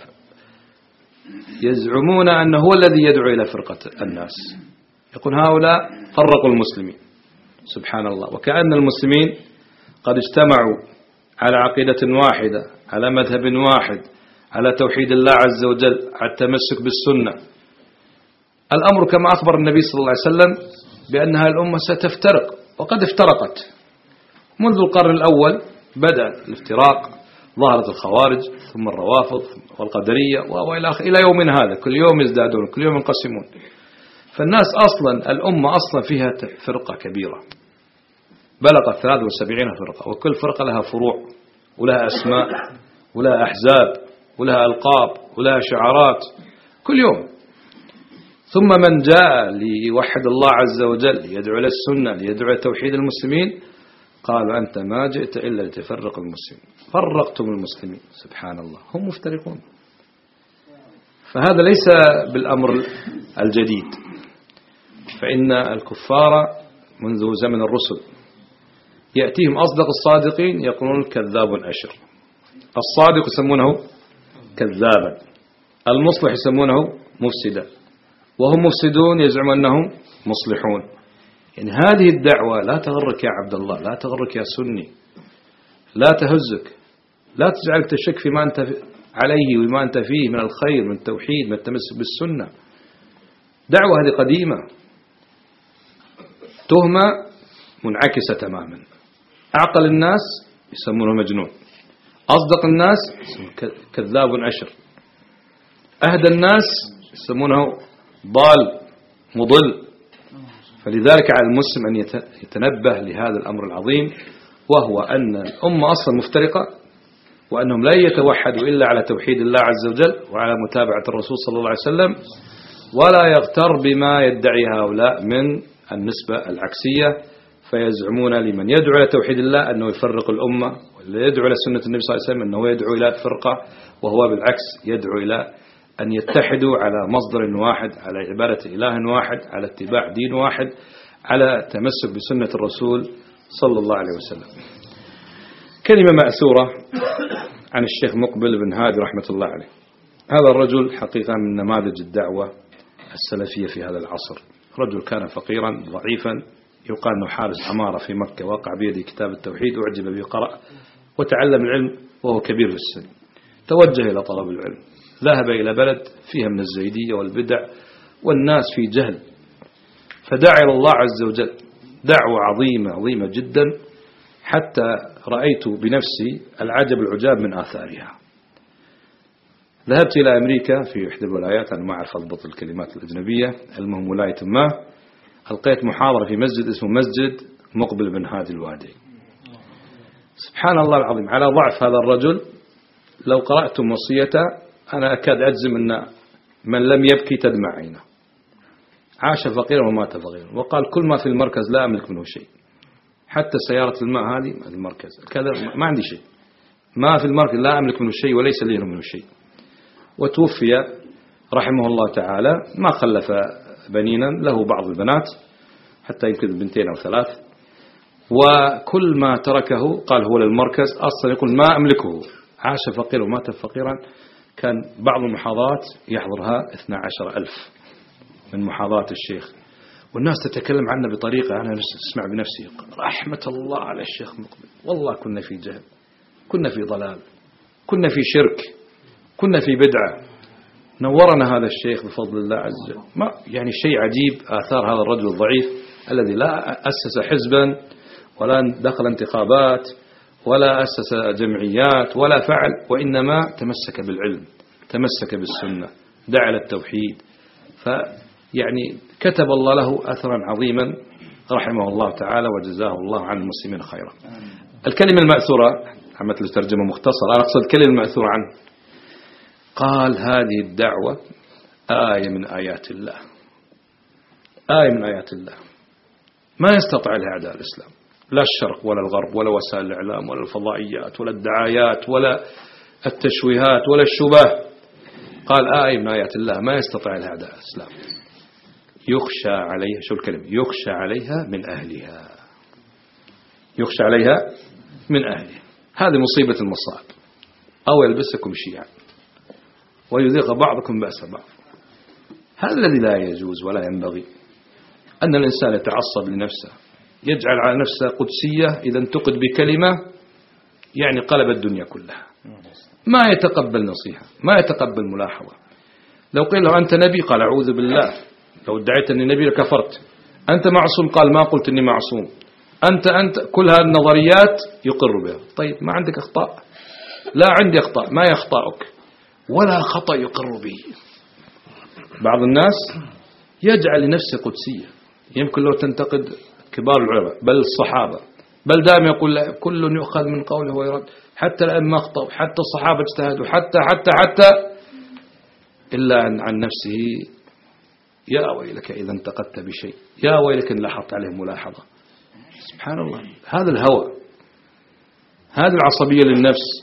يزعمون أنه هو الذي يدعو إلى فرقة الناس. يقول هؤلاء فرقوا المسلمين، سبحان الله، وكأن المسلمين قد اجتمعوا على عقيدة واحدة، على مذهب واحد، على توحيد الله عز وجل، على التمسك بالسنة. الأمر كما أخبر النبي صلى الله عليه وسلم بأنها الأمة ستفترق، وقد افترقت منذ القرن الأول. بدأ الافتراق، ظهرت الخوارج ثم الروافض والقدرية وإلى آخره إلى يومنا هذا، كل يوم يزدادون، كل يوم ينقسمون. فالناس أصلا الأمة أصلا فيها فرقة كبيرة بلغت ثلاث وسبعين فرقة، وكل فرقة لها فروع ولها أسماء ولها أحزاب ولها ألقاب ولها شعارات كل يوم. ثم من جاء ليوحد الله عز وجل، ليدعو إلى السنة، ليدعو إلى توحيد المسلمين، قالوا أنت ما جئت إلا لتفرق المسلمين، فرقتم المسلمين. سبحان الله، هم مفترقون. فهذا ليس بالأمر الجديد، فإن الكفار منذ زمن الرسل يأتيهم أصدق الصادقين يقولون كذاب أشر. الصادق يسمونه كذابا، المصلح يسمونه مفسدا، وهم مفسدون يزعمون أنهم مصلحون. يعني هذه الدعوة لا تغرك يا عبد الله، لا تغرك يا سني، لا تهزك، لا تجعلك تشك فيما أنت عليه وما أنت فيه من الخير، من التوحيد، من التمسك بالسنة. دعوة هذه قديمة، تهمة منعكسة تماما. أعقل الناس يسمونه مجنون، أصدق الناس كذاب أشر، أهدى الناس يسمونه ضال مضل. فلذلك على المسلم أن يتنبه لهذا الأمر العظيم، وهو أن الأمة أصلا مفترقة، وأنهم لا يتوحدوا إلا على توحيد الله عز وجل وعلى متابعة الرسول صلى الله عليه وسلم، ولا يغتر بما يدعي هؤلاء من النسبة العكسية، فيزعمون لمن يدعو إلى توحيد الله أنه يفرق الأمة، والذي يدعو إلى سنة النبي صلى الله عليه وسلم أنه يدعو إلى فرقة، وهو بالعكس يدعو إلى أن يتحدوا على مصدر واحد، على عبادة إله واحد، على اتباع دين واحد، على تمسك بسنة الرسول صلى الله عليه وسلم. كلمة مأثورة عن الشيخ مقبل بن هادي رحمة الله عليه. هذا الرجل حقيقة من نماذج الدعوة السلفية في هذا العصر. رجل كان فقيرا ضعيفا، يقال أنه حارس عمارة في مكة، وقع بيده كتاب التوحيد وأعجب به، قرأ وتعلم العلم وهو كبير في السن، توجه إلى طلب العلم، ذهب إلى بلد فيها من الزيدية والبدع والناس في جهل، فدعا إلى الله عز وجل دعوة عظيمة عظيمة جدا، حتى رأيت بنفسي العجب العجاب من آثارها. ذهبت إلى أمريكا في إحدى الولايات، أنا ما أعرف أضبط الكلمات الأجنبية، المهم ولاية ما، ألقيت محاضرة في مسجد اسمه مسجد مقبل بن هادي الوادي. سبحان الله العظيم، على ضعف هذا الرجل لو قرأتم وصيته أنا أكاد أجزم أن من لم يبكي تدمع عينه. عاش فقيرا ومات فقيرا، وقال كل ما في المركز لا أملك منه شيء، حتى سيارة الماء هذه المركز كذا ما عندي شيء، ما في المركز لا أملك منه شيء وليس لي منه شيء. وتوفي رحمه الله تعالى، ما خلف بنينا، له بعض البنات حتى يمكن بنتين أو ثلاث، وكل ما تركه قال هو للمركز، أصلا يقول ما أملكه. عاش فقيرا ومات فقيرا. كان بعض المحاضرات يحضرها اثنى عشر ألف من محاضرات الشيخ، والناس تتكلم عنه بطريقة أنا أسمع بنفسي رحمة الله على الشيخ مقبل. والله كنا في جهل، كنا في ضلال، كنا في شرك، كنا في بدعة، نورنا هذا الشيخ بفضل الله عز وجل. ما يعني شيء عجيب آثار هذا الرجل الضعيف الذي لا أسس حزبا ولا دخل انتخابات ولا أسس جمعيات ولا فعل، وإنما تمسك بالعلم، تمسك بالسنة، دعا للتوحيد. فيعني كتب الله له أثرا عظيما رحمه الله تعالى وجزاه الله عن المسلمين خيرا. الكلمة المأثورة عملت الترجمة مختصرة، أنا أقصد الكلمة المأثورة عنه. قال هذه الدعوة آية من آيات الله، آية من آيات الله ما يستطيع لها أعداء الإسلام، لا الشرق ولا الغرب ولا وسائل الإعلام ولا الفضائيات ولا الدعايات ولا التشويهات ولا الشبه. قال آية من آيات الله ما يستطيع لها أعداء الإسلام، يخشى عليها، شو الكلمة، يخشى عليها من أهلها، يخشى عليها من أهلها. هذه مصيبة المصائب، أو يلبسكم شيعا ويذيق بعضكم بأس بعض. هذا الذي لا يجوز ولا ينبغي، أن الإنسان يتعصب لنفسه، يجعل على نفسه قدسية، إذا انتقد بكلمة يعني قلب الدنيا كلها، ما يتقبل نصيحة، ما يتقبل ملاحظة. لو قيل له أنت نبي قال أعوذ بالله، لو ادعيت أني نبي لكفرت. أنت معصوم قال ما قلت أني معصوم. أنت أنت كل هذه النظريات يقر بها. طيب ما عندك أخطاء؟ لا عندي أخطاء، ما يخطأك ولا خطأ يقر به. بعض الناس يجعل لنفسه قدسية، يمكن لو تنتقد كبار العلماء بل الصحابة، بل دائما يقول كل يؤخذ من قوله ويرد، حتى الأئمة أخطأوا، حتى الصحابة اجتهدوا، حتى حتى حتى إلا عن, عن نفسه. يا ويلك إذا انتقدت بشيء، يا ويلك إن لاحظت عليه ملاحظة. سبحان الله، هذا الهوى، هذه العصبية للنفس،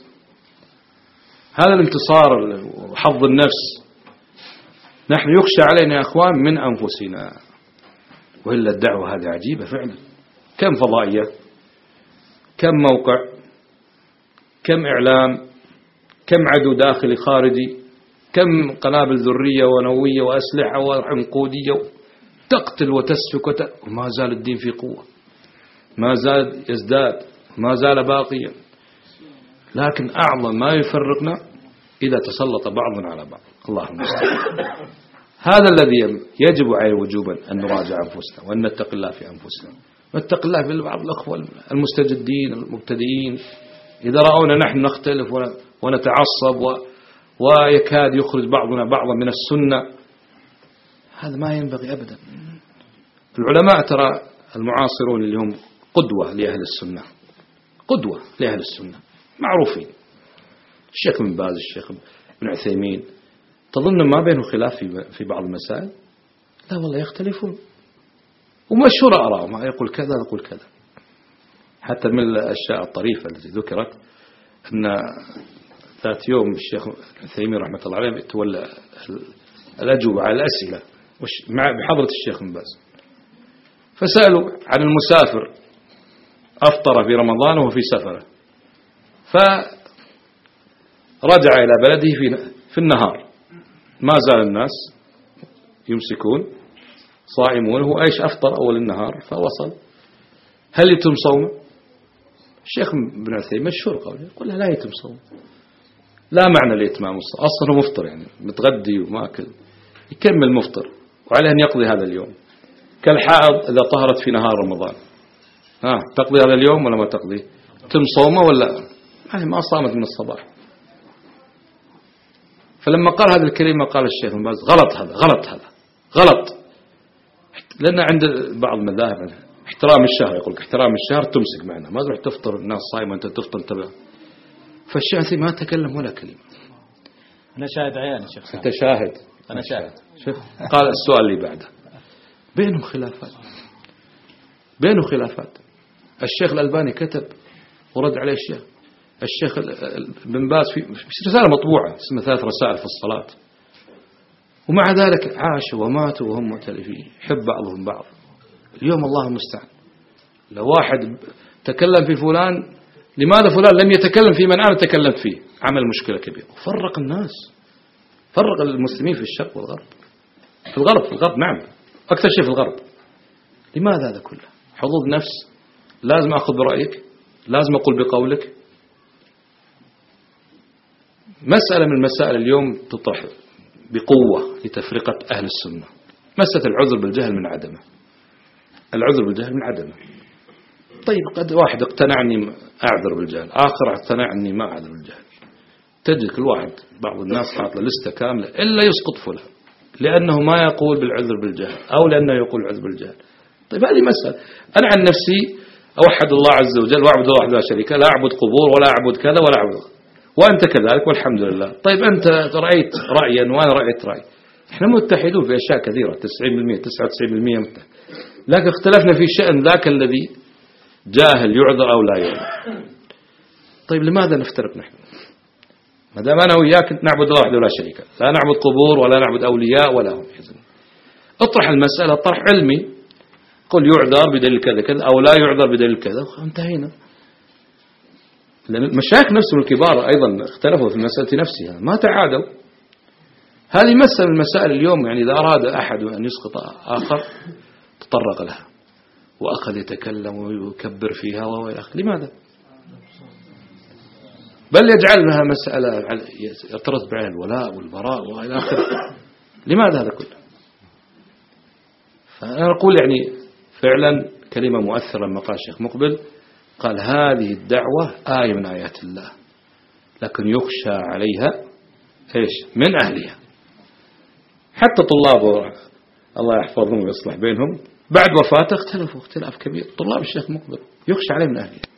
هذا الانتصار وحظ النفس. نحن يخشى علينا يا أخوان من أنفسنا، وإلا الدعوة هذه عجيبة فعلا. كم فضائية كم موقع، كم إعلام، كم عدو داخلي خارجي، كم قنابل ذرية ونووية وأسلحة وعنقودية تقتل وتسفك وت... وما زال الدين في قوة، ما زال يزداد، ما زال باقيا. لكن أعظم ما يفرقنا إذا تسلط بعضنا على بعض. الله المستعان. هذا الذي يجب عليه وجوبا أن نراجع أنفسنا وأن نتق الله في أنفسنا، نتق الله في بعض الأخوة المستجدين المبتدئين إذا رأونا نحن نختلف ونتعصب و... ويكاد يخرج بعضنا بعضا من السنة، هذا ما ينبغي أبدا. العلماء ترى المعاصرون اللي هم قدوة لأهل السنة، قدوة لأهل السنة معروفين، الشيخ بن باز، الشيخ بن عثيمين، تظن ما بينهم خلاف في بعض المسائل؟ لا والله يختلفون، ومشهور آراء، ما يقول كذا يقول كذا. حتى من الأشياء الطريفة التي ذكرت أن ذات يوم الشيخ عثيمين رحمة الله عليه تولى الأجوبة على الأسئلة بحضرة الشيخ بن باز، فسألوا عن المسافر أفطر في رمضان وهو في سفره، فرجع إلى بلده في في النهار، ما زال الناس يمسكون صائمون، هو إيش أفطر أول النهار فوصل، هل يتم صومه؟ الشيخ بن عثيمين مشهور قوله يقول لا يتم صومه، لا معنى لإتمام الصوم، أصلا مفطر يعني متغدي وماكل، يكمل مفطر وعليه أن يقضي هذا اليوم، كالحائض إذا طهرت في نهار رمضان، ها تقضي هذا اليوم ولا ما تقضي؟ تم صومه ولا ما صامت من الصباح؟ فلما قال هذه الكلمة قال الشيخ بن باز غلط، هذا غلط، هذا غلط، لأن عند بعض المذاهب احترام الشهر، يقول احترام الشهر تمسك معنا، ما تروح تفطر الناس صايمة أنت تفطر تبع. فالشيخ ما تكلم ولا كلمة. أنا شاهد عيان يا شيخ. أنت شاهد. أنا شاهد. شوف قال السؤال اللي بعده بينهم خلافات، بينهم خلافات. الشيخ الألباني كتب ورد عليه الشيخ الشيخ بن باز في رسالة مطبوعة اسمها ثلاث رسائل في الصلاة، ومع ذلك عاشوا وماتوا وهم مؤتلفين، يحب بعضهم بعض. اليوم الله المستعان لو واحد تكلم في فلان، لماذا فلان لم يتكلم في من أنا تكلمت فيه؟ عمل مشكلة كبيرة، فرق الناس، فرق المسلمين في الشرق والغرب، في الغرب في الغرب نعم أكثر شيء في الغرب. لماذا هذا كله؟ حظوظ نفس، لازم أخذ برأيك، لازم أقول بقولك. مسألة من المسائل اليوم تطرح بقوة لتفرقة أهل السنة، مسألة العذر بالجهل من عدمه، العذر بالجهل من عدمه. طيب قد واحد اقتنع أني أعذر بالجهل، آخر اقتنع أني ما أعذر بالجهل. تجد كل واحد بعض الناس حاط له لستة كاملة إلا يسقط فلان لأنه ما يقول بالعذر بالجهل أو لأنه يقول العذر بالجهل. طيب هذه مسألة. أنا عن نفسي أوحد الله عز وجل وأعبد الله وحده لا شريك له، لا أعبد قبور ولا أعبد كذا ولا أعبد، وأنت كذلك والحمد لله. طيب أنت رأيت رأيا وأنا رأيت رأي، إحنا متحدون في أشياء كثيرة تسعين بالمئة تسعة وتسعين بالمئة متحد، لكن اختلفنا في شأن ذاك الذي جاهل يعذر أو لا يعذر. طيب لماذا نفترق نحن؟ ما دام أنا وياك نعبد الله وحده لا شريك له، لا نعبد قبور ولا نعبد أولياء ولا هم حزن. اطرح المسألة طرح علمي، قل يعذر بدليل كذا كذا أو لا يعذر بدليل كذا، انتهينا. لأن المشايخ نفسهم الكبار أيضا اختلفوا في المسألة نفسها، ما تعادوا. هذه مسألة من المسائل اليوم، يعني إذا أراد أحد أن يسقط آخر تطرق لها وأخذ يتكلم ويكبر فيها وإلى آخره. لماذا؟ بل يجعلها مسألة يرتبط بعين الولاء والبراء وإلى آخره. لماذا هذا كله؟ فأنا أقول يعني فعلا كلمة مؤثرة لما قال الشيخ مقبل، قال هذه الدعوة آية من آيات الله، لكن يخشى عليها إيش من أهلها. حتى طلابه الله يحفظهم ويصلح بينهم بعد وفاته اختلفوا اختلاف كبير، طلاب الشيخ مقبل يخشى عليه من أهلها.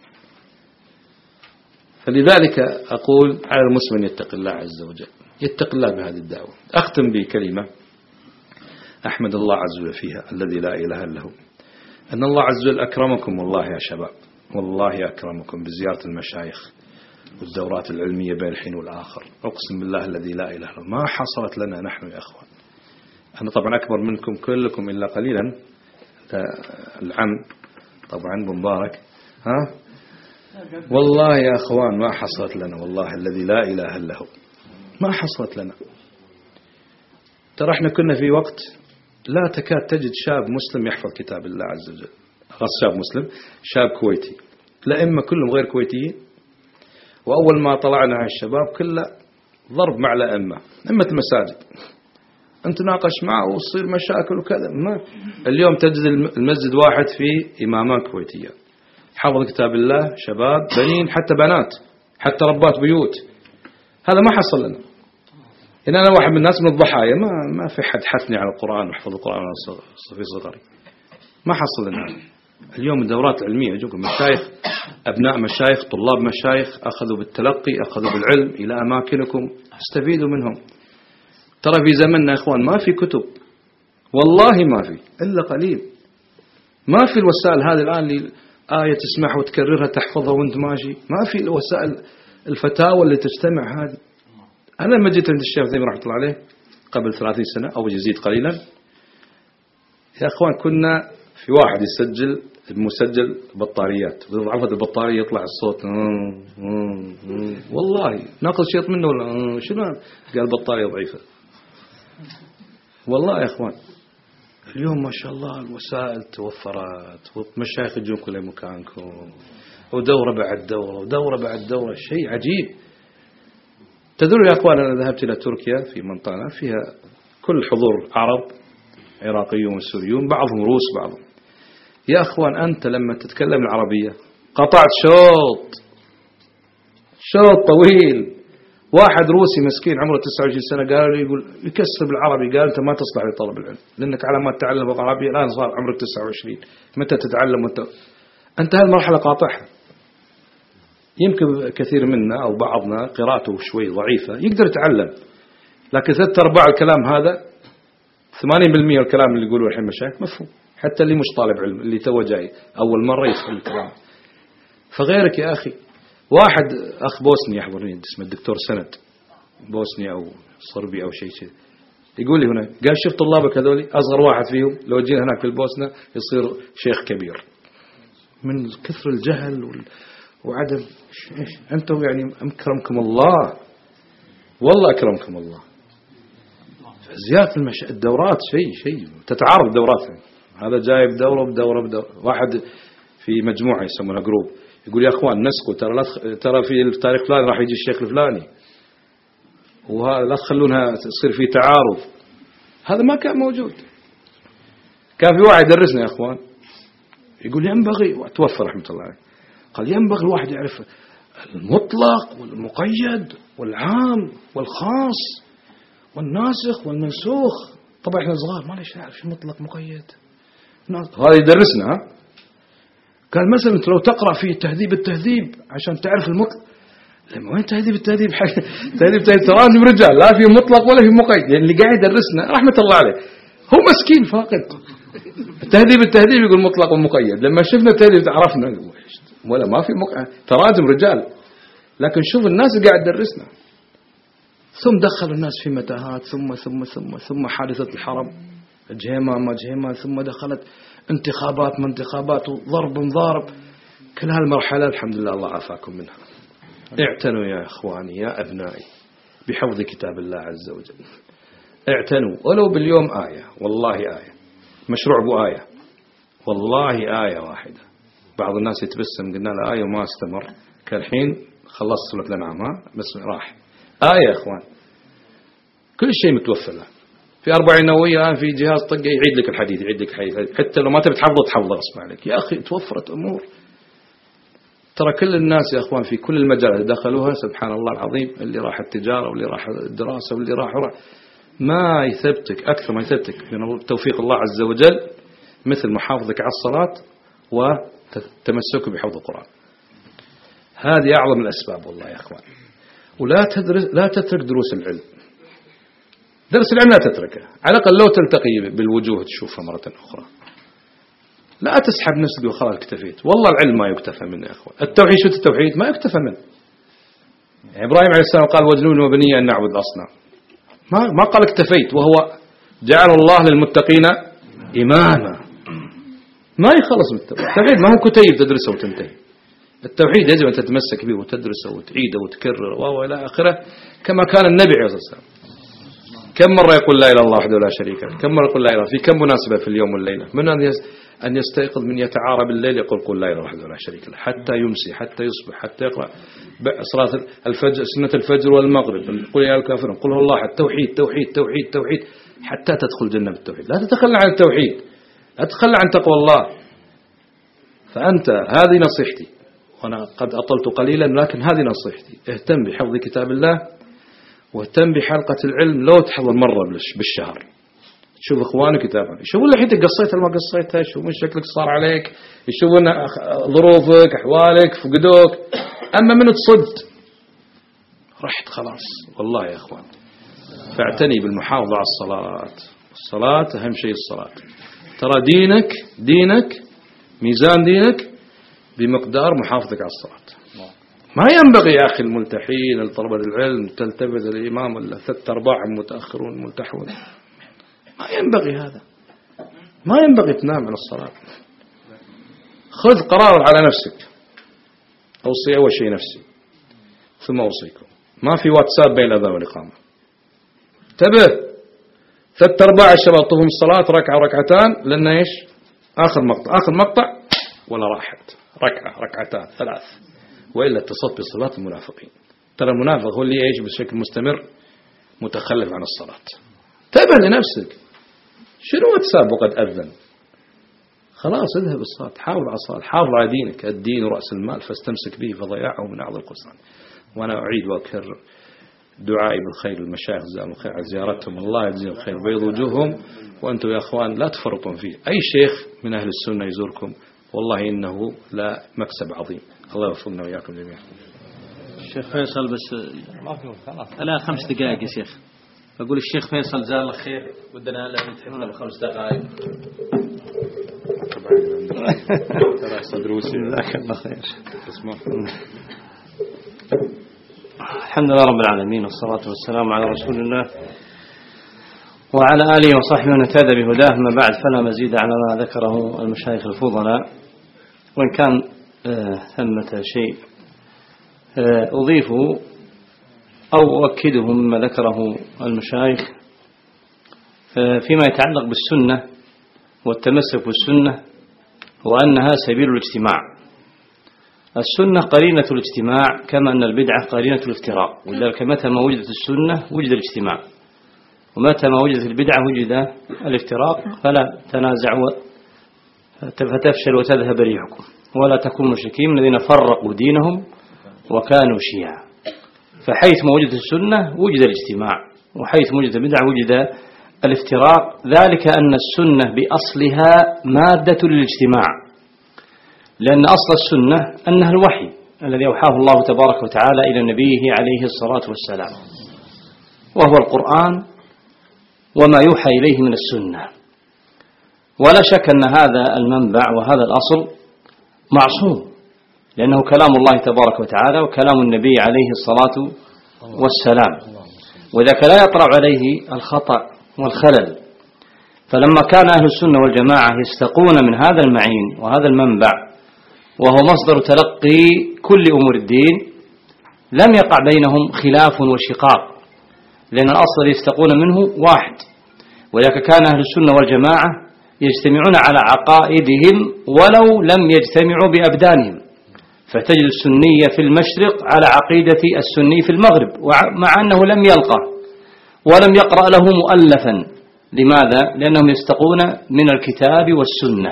فلذلك أقول على المسلم أن يتق الله عز وجل، يتق الله بهذه الدعوة. أختم بكلمة أحمد الله عز وجل فيها الذي لا إله إلا هو، أن الله عز وجل أكرمكم والله يا شباب، والله أكرمكم بزيارة المشايخ والدورات العلمية بين الحين والآخر. أقسم بالله الذي لا إله إلا هو ما حصلت لنا نحن يا أخوان. أنا طبعا أكبر منكم كلكم إلا قليلا، العم طبعا مبارك ها والله يا أخوان ما حصلت لنا، والله الذي لا إله إلا هو ما حصلت لنا. ترى احنا كنا في وقت لا تكاد تجد شاب مسلم يحفظ كتاب الله عز وجل، خاص شاب مسلم، شاب كويتي، الأئمة كلهم غير كويتيين. وأول ما طلعنا على الشباب كله ضرب مع الأئمة، أئمة المساجد، أنت تناقش معه وتصير مشاكل وكذا. ما اليوم تجد المسجد واحد فيه إمامان كويتية حفظ كتاب الله، شباب بنين حتى بنات حتى ربات بيوت. هذا ما حصل لنا. إن أنا واحد من الناس من الضحايا، ما ما في حد حثني على القرآن وحفظ القرآن في صغري، ما حصل لنا. اليوم الدورات العلمية يجوكم مشايخ، أبناء مشايخ، طلاب مشايخ أخذوا بالتلقي، أخذوا بالعلم إلى أماكنكم، استفيدوا منهم. ترى في زمننا يا إخوان ما في كتب، والله ما في إلا قليل. ما في الوسائل هذه الآن اللي آية تسمعها وتكررها تحفظها وانت ماشي، ما في الوسائل الفتاوى اللي تجتمع هذه. أنا لما جيت عند الشيخ ذي رحمة الله عليه قبل ثلاثين سنة أو يزيد قليلا يا أخوان، كنا في واحد يسجل بمسجل بطاريات، ضعفت البطارية يطلع الصوت والله ناخذ شيط منه ولا شنو، قال البطارية ضعيفة. والله يا أخوان اليوم ما شاء الله الوسائل توفرت والمشايخ يجون كل مكانكم، ودورة بعد دورة ودورة بعد دورة، شيء عجيب. تدرون يا أخوان أنا ذهبت إلى تركيا في منطقة فيها كل حضور عرب عراقيون وسوريون، بعضهم روس بعضهم. يا أخوان أنت لما تتكلم العربية قطعت شوط شوط طويل. واحد روسي مسكين عمره تسعة وعشرين سنة قال لي، يقول يكسر بالعربي، قال أنت ما تصلح لطلب العلم لأنك على ما تتعلم بالعربية الآن صار عمرك تسعة وعشرين، متى تتعلم وانت أنت هالمرحلة قاطعها. يمكن كثير منا أو بعضنا قراءته شوي ضعيفة يقدر يتعلم، لكن ثلاثة أرباع الكلام هذا ثمانين بالمئة الكلام اللي يقولوا الحين مشايخ مفهوم، حتى اللي مش طالب علم اللي تو جاي أول مرة يسأل الكلام. فغيرك يا أخي، واحد أخ بوسني يحضرني اسمه الدكتور سند، بوسني أو صربي أو شيء شيء، يقول لي هنا، قال شوف طلابك هذولي أصغر واحد فيهم لو جينا هناك في البوسنة يصير شيخ كبير من كثر الجهل وال... وعدم إيش أنتم يعني أكرمكم الله، والله أكرمكم الله. زيادة المش... الدورات شيء شيء تتعارض الدورات، هذا جايب دورة بدورة بدورة. واحد في مجموعة يسمونها جروب يقول يا أخوان نسقوا، ترى لا ترى في التاريخ الفلاني راح يجي الشيخ الفلاني، وهذا لا تخلونها تصير في تعارض. هذا ما كان موجود. كان في واحد يدرسنا يا أخوان يقول ينبغي، وتوفى رحمة الله عليه، قال ينبغي الواحد يعرف المطلق والمقيد والعام والخاص والناسخ والمنسوخ. طبعا احنا صغار ما ليش نعرف شو مطلق مقيد. هذا يدرسنا. قال مثلا انت لو تقرأ في تهذيب التهذيب عشان تعرف المطلق، لما وين تهذيب التهذيب حاجة تهذيب التهذيب تراني برجال لا في مطلق ولا في مقيد. يعني اللي قاعد يدرسنا رحمة الله عليه هو مسكين فاقد التهذيب التهذيب يقول مطلق ومقيد. لما شفنا التهذيب تعرفنا ولا ما في مقيد، تراجم رجال. لكن شوف الناس قاعد تدرسنا، ثم دخل الناس في متاهات، ثم ثم ثم ثم حادثة الحرم، جهيمة ما جهيمة، ثم دخلت انتخابات ما انتخابات وضرب ضارب. كل هالمرحلة الحمد لله الله عافاكم منها. اعتنوا يا إخواني يا أبنائي بحفظ كتاب الله عز وجل، اعتنوا ولو باليوم آية، والله آية، مشروع بو آية، والله آية واحدة. بعض الناس يتبسم قلنا له آية وما استمر، كالحين خلصت سورة الأنعام بس راح آية يا إخوان. كل شيء متوفر له في أربعين نووية الآن، في جهاز طقة يعيد لك الحديث، يعيد لك الحديث، حتى لو ما تبي تحفظه تحفظه غصب عليك. يا أخي توفرت أمور. ترى كل الناس يا أخوان في كل المجالات دخلوها سبحان الله العظيم، اللي راح التجارة واللي راح الدراسة واللي راح, راح ما يثبتك أكثر ما يثبتك من توفيق الله عز وجل مثل محافظك على الصلاة وتمسك بحفظ القرآن. هذه أعظم الأسباب والله يا أخوان. ولا تدرس لا تترك دروس العلم، درس العلم لا تتركه، على الأقل لو تلتقي بالوجوه تشوفها مرة أخرى. لا تسحب نفسك وخلاص اكتفيت. والله العلم ما يكتفى منه يا أخوان. التوحيد شو التوحيد ما يكتفى منه. يعني إبراهيم عليه السلام قال وجنون وبني أن نعبد الأصنام، ما ما قال اكتفيت، وهو جعل الله للمتقين إماما. ما يخلص من التوحيد، ما هو كتيب تدرسه وتنتهي. التوحيد يجب أن تتمسك به وتدرسه وتعيده وتكرره وإلى آخره كما كان النبي عليه الصلاة والسلام. كم مرة يقول لا إله إلا الله وحده لا شريك له، كم مرة يقول لا إله في كم مناسبة في اليوم والليلة. من أن يستيقظ من يتعارى بالليل يقول قل لا إله إلا الله وحده لا شريك له، حتى يمسي حتى يصبح حتى يقرأ صلاة الفجر سنة الفجر والمغرب قل يا الكافرون قل هو الله أحد، توحيد توحيد توحيد توحيد حتى تدخل الجنة بالتوحيد. لا تتخلى عن التوحيد، لا تتخلى عن تقوى الله. فأنت هذه نصيحتي، وأنا قد أطلت قليلا لكن هذه نصيحتي، اهتم بحفظ كتاب الله واهتم بحلقة العلم لو تحضر مرة بالشهر. شوف إخوانك يتابعون، يشوفون لحيتك قصيتها ما قصيتها، يشوفون شكلك صار عليك، يشوفون ظروفك أحوالك فقدوك. أما من تصد رحت خلاص. والله يا إخوان فاعتني بالمحافظة على الصلاة. الصلاة أهم شيء الصلاة. ترى دينك دينك ميزان دينك بمقدار محافظتك على الصلاة. ما ينبغي يا أخي الملتحين لطلبة العلم تلتفت الإمام ولا ثلاث أرباعهم متأخرون ملتحون، ما ينبغي هذا، ما ينبغي تنام عن الصلاة. خذ قرار على نفسك، أوصي أول شيء نفسي ثم أوصيكم. ما في واتساب بين الأذان والإقامة. انتبه، ثلاث أرباع الشباب طفهم الصلاة ركعة ركعتان لأن إيش آخر مقطع آخر مقطع ولا راحت ركعة ركعتان ثلاث، وإلا اتصلت بصلاة المنافقين. ترى المنافق هو اللي يعيش بشكل مستمر متخلف عن الصلاة. انتبه لنفسك، شنو واتساب وقد أذن؟ خلاص اذهب الصلاة، حافظ على الصلاة، حافظ على دينك. الدين رأس المال فاستمسك به فضياعه من أعظم القسم. وأنا أعيد وأكرر دعائي بالخير للمشايخ جزاهم الخير على زيارتهم، الله يجزيهم الخير بيض وجوههم. وأنتم يا أخوان لا تفرطون فيه، أي شيخ من أهل السنة يزوركم والله إنه لا مكسب عظيم. الله يوفقنا وإياكم جميعا. الشيخ فيصل بس لا خمس دقائق يا شيخ. أقول الشيخ فيصل جزاه الله خير ودنا لا نتحمل بخمس دقائق. دروسي جزاك الله خير. الحمد لله رب العالمين والصلاة والسلام على رسول الله وعلى آله وصحبه من اهتدى بهداه. ما بعد، فلا مزيد على ما ذكره المشايخ الفضلاء، وإن كان آه ثمة شيء آه أضيفه أو أؤكده مما ذكره المشايخ آه فيما يتعلق بالسنة والتمسك بالسنة، وأنها سبيل الاجتماع. السنة قرينة الاجتماع كما أن البدعة قرينة الافتراق، ولذلك متى ما وجدت السنة وجد الاجتماع، ومتى ما وجدت البدعة وجد الافتراق. فلا تنازعوا فتفشل وتذهب ريحكم، ولا تكونوا مشركين من الذين فرقوا دينهم وكانوا شيعا. فحيث ما وجدت السنة وجد الاجتماع، وحيث ما وجدت البدعة وجد الافتراق. ذلك أن السنة بأصلها مادة للاجتماع، لأن أصل السنة أنها الوحي الذي أوحاه الله تبارك وتعالى إلى نبيه عليه الصلاة والسلام، وهو القرآن وما يوحى إليه من السنة. ولا شك أن هذا المنبع وهذا الأصل معصوم، لأنه كلام الله تبارك وتعالى وكلام النبي عليه الصلاة والسلام، وذلك لا يطرأ عليه الخطأ والخلل. فلما كان أهل السنة والجماعة يستقون من هذا المعين وهذا المنبع وهو مصدر تلقي كل أمور الدين، لم يقع بينهم خلاف وشقاق، لأن الأصل اللي يستقون منه واحد. ولذلك كان أهل السنة والجماعة يجتمعون على عقائدهم ولو لم يجتمعوا بأبدانهم، فتجد السنية في المشرق على عقيدة السني في المغرب، مع أنه لم يلقى ولم يقرأ له مؤلفا. لماذا؟ لأنهم يستقون من الكتاب والسنة،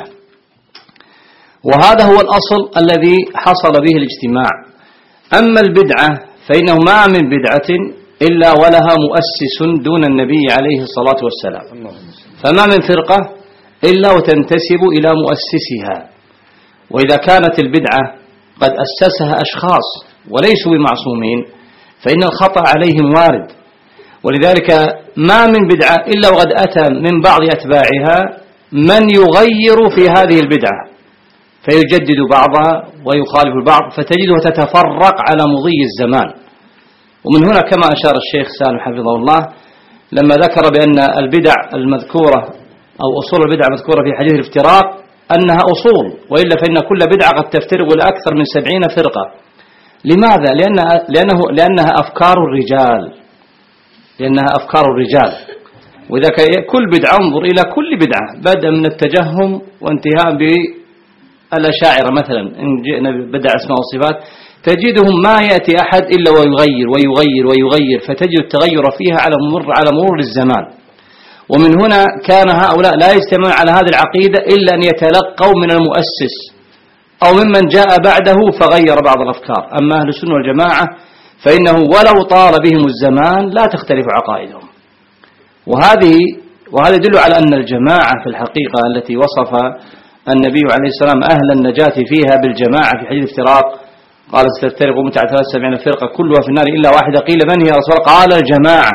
وهذا هو الأصل الذي حصل به الاجتماع. أما البدعة فإنه ما من بدعة إلا ولها مؤسس دون النبي عليه الصلاة والسلام، فما من فرقة إلا وتنتسب إلى مؤسسها. وإذا كانت البدعة قد أسسها أشخاص وليسوا بمعصومين فإن الخطأ عليهم وارد. ولذلك ما من بدعة إلا وقد أتى من بعض أتباعها من يغير في هذه البدعة فيجدد بعضها ويخالف البعض، فتجدها تتفرق على مضي الزمان. ومن هنا كما أشار الشيخ سالم حفظه الله لما ذكر بأن البدع المذكورة أو أصول البدع المذكورة في حديث الافتراق أنها أصول، وإلا فإن كل بدعة قد تفترق إلى أكثر من سبعين فرقة. لماذا؟ لأنها, لأنه لأنها أفكار الرجال لأنها أفكار الرجال وإذا كل بدعة انظر إلى كل بدعة بدءا من التجهم وانتهاء بالأشاعرة مثلا، إن جئنا بدع أسماء والصفات تجدهم ما يأتي أحد إلا ويغير ويغير ويغير، فتجد التغير فيها على مر على مرور الزمان. ومن هنا كان هؤلاء لا يجتمعون على هذه العقيدة إلا أن يتلقوا من المؤسس أو ممن جاء بعده فغير بعض الأفكار. أما أهل السنة والجماعة فإنه ولو طال بهم الزمان لا تختلف عقائدهم. وهذه وهذا يدل على أن الجماعة في الحقيقة التي وصف النبي عليه السلام أهل النجاة فيها بالجماعة في حديث الافتراق، قال ستفترق أمتي على ثلاث وسبعين فرقة كلها في النار إلا واحدة، قيل من هي يا رسول الله؟ قال الجماعة.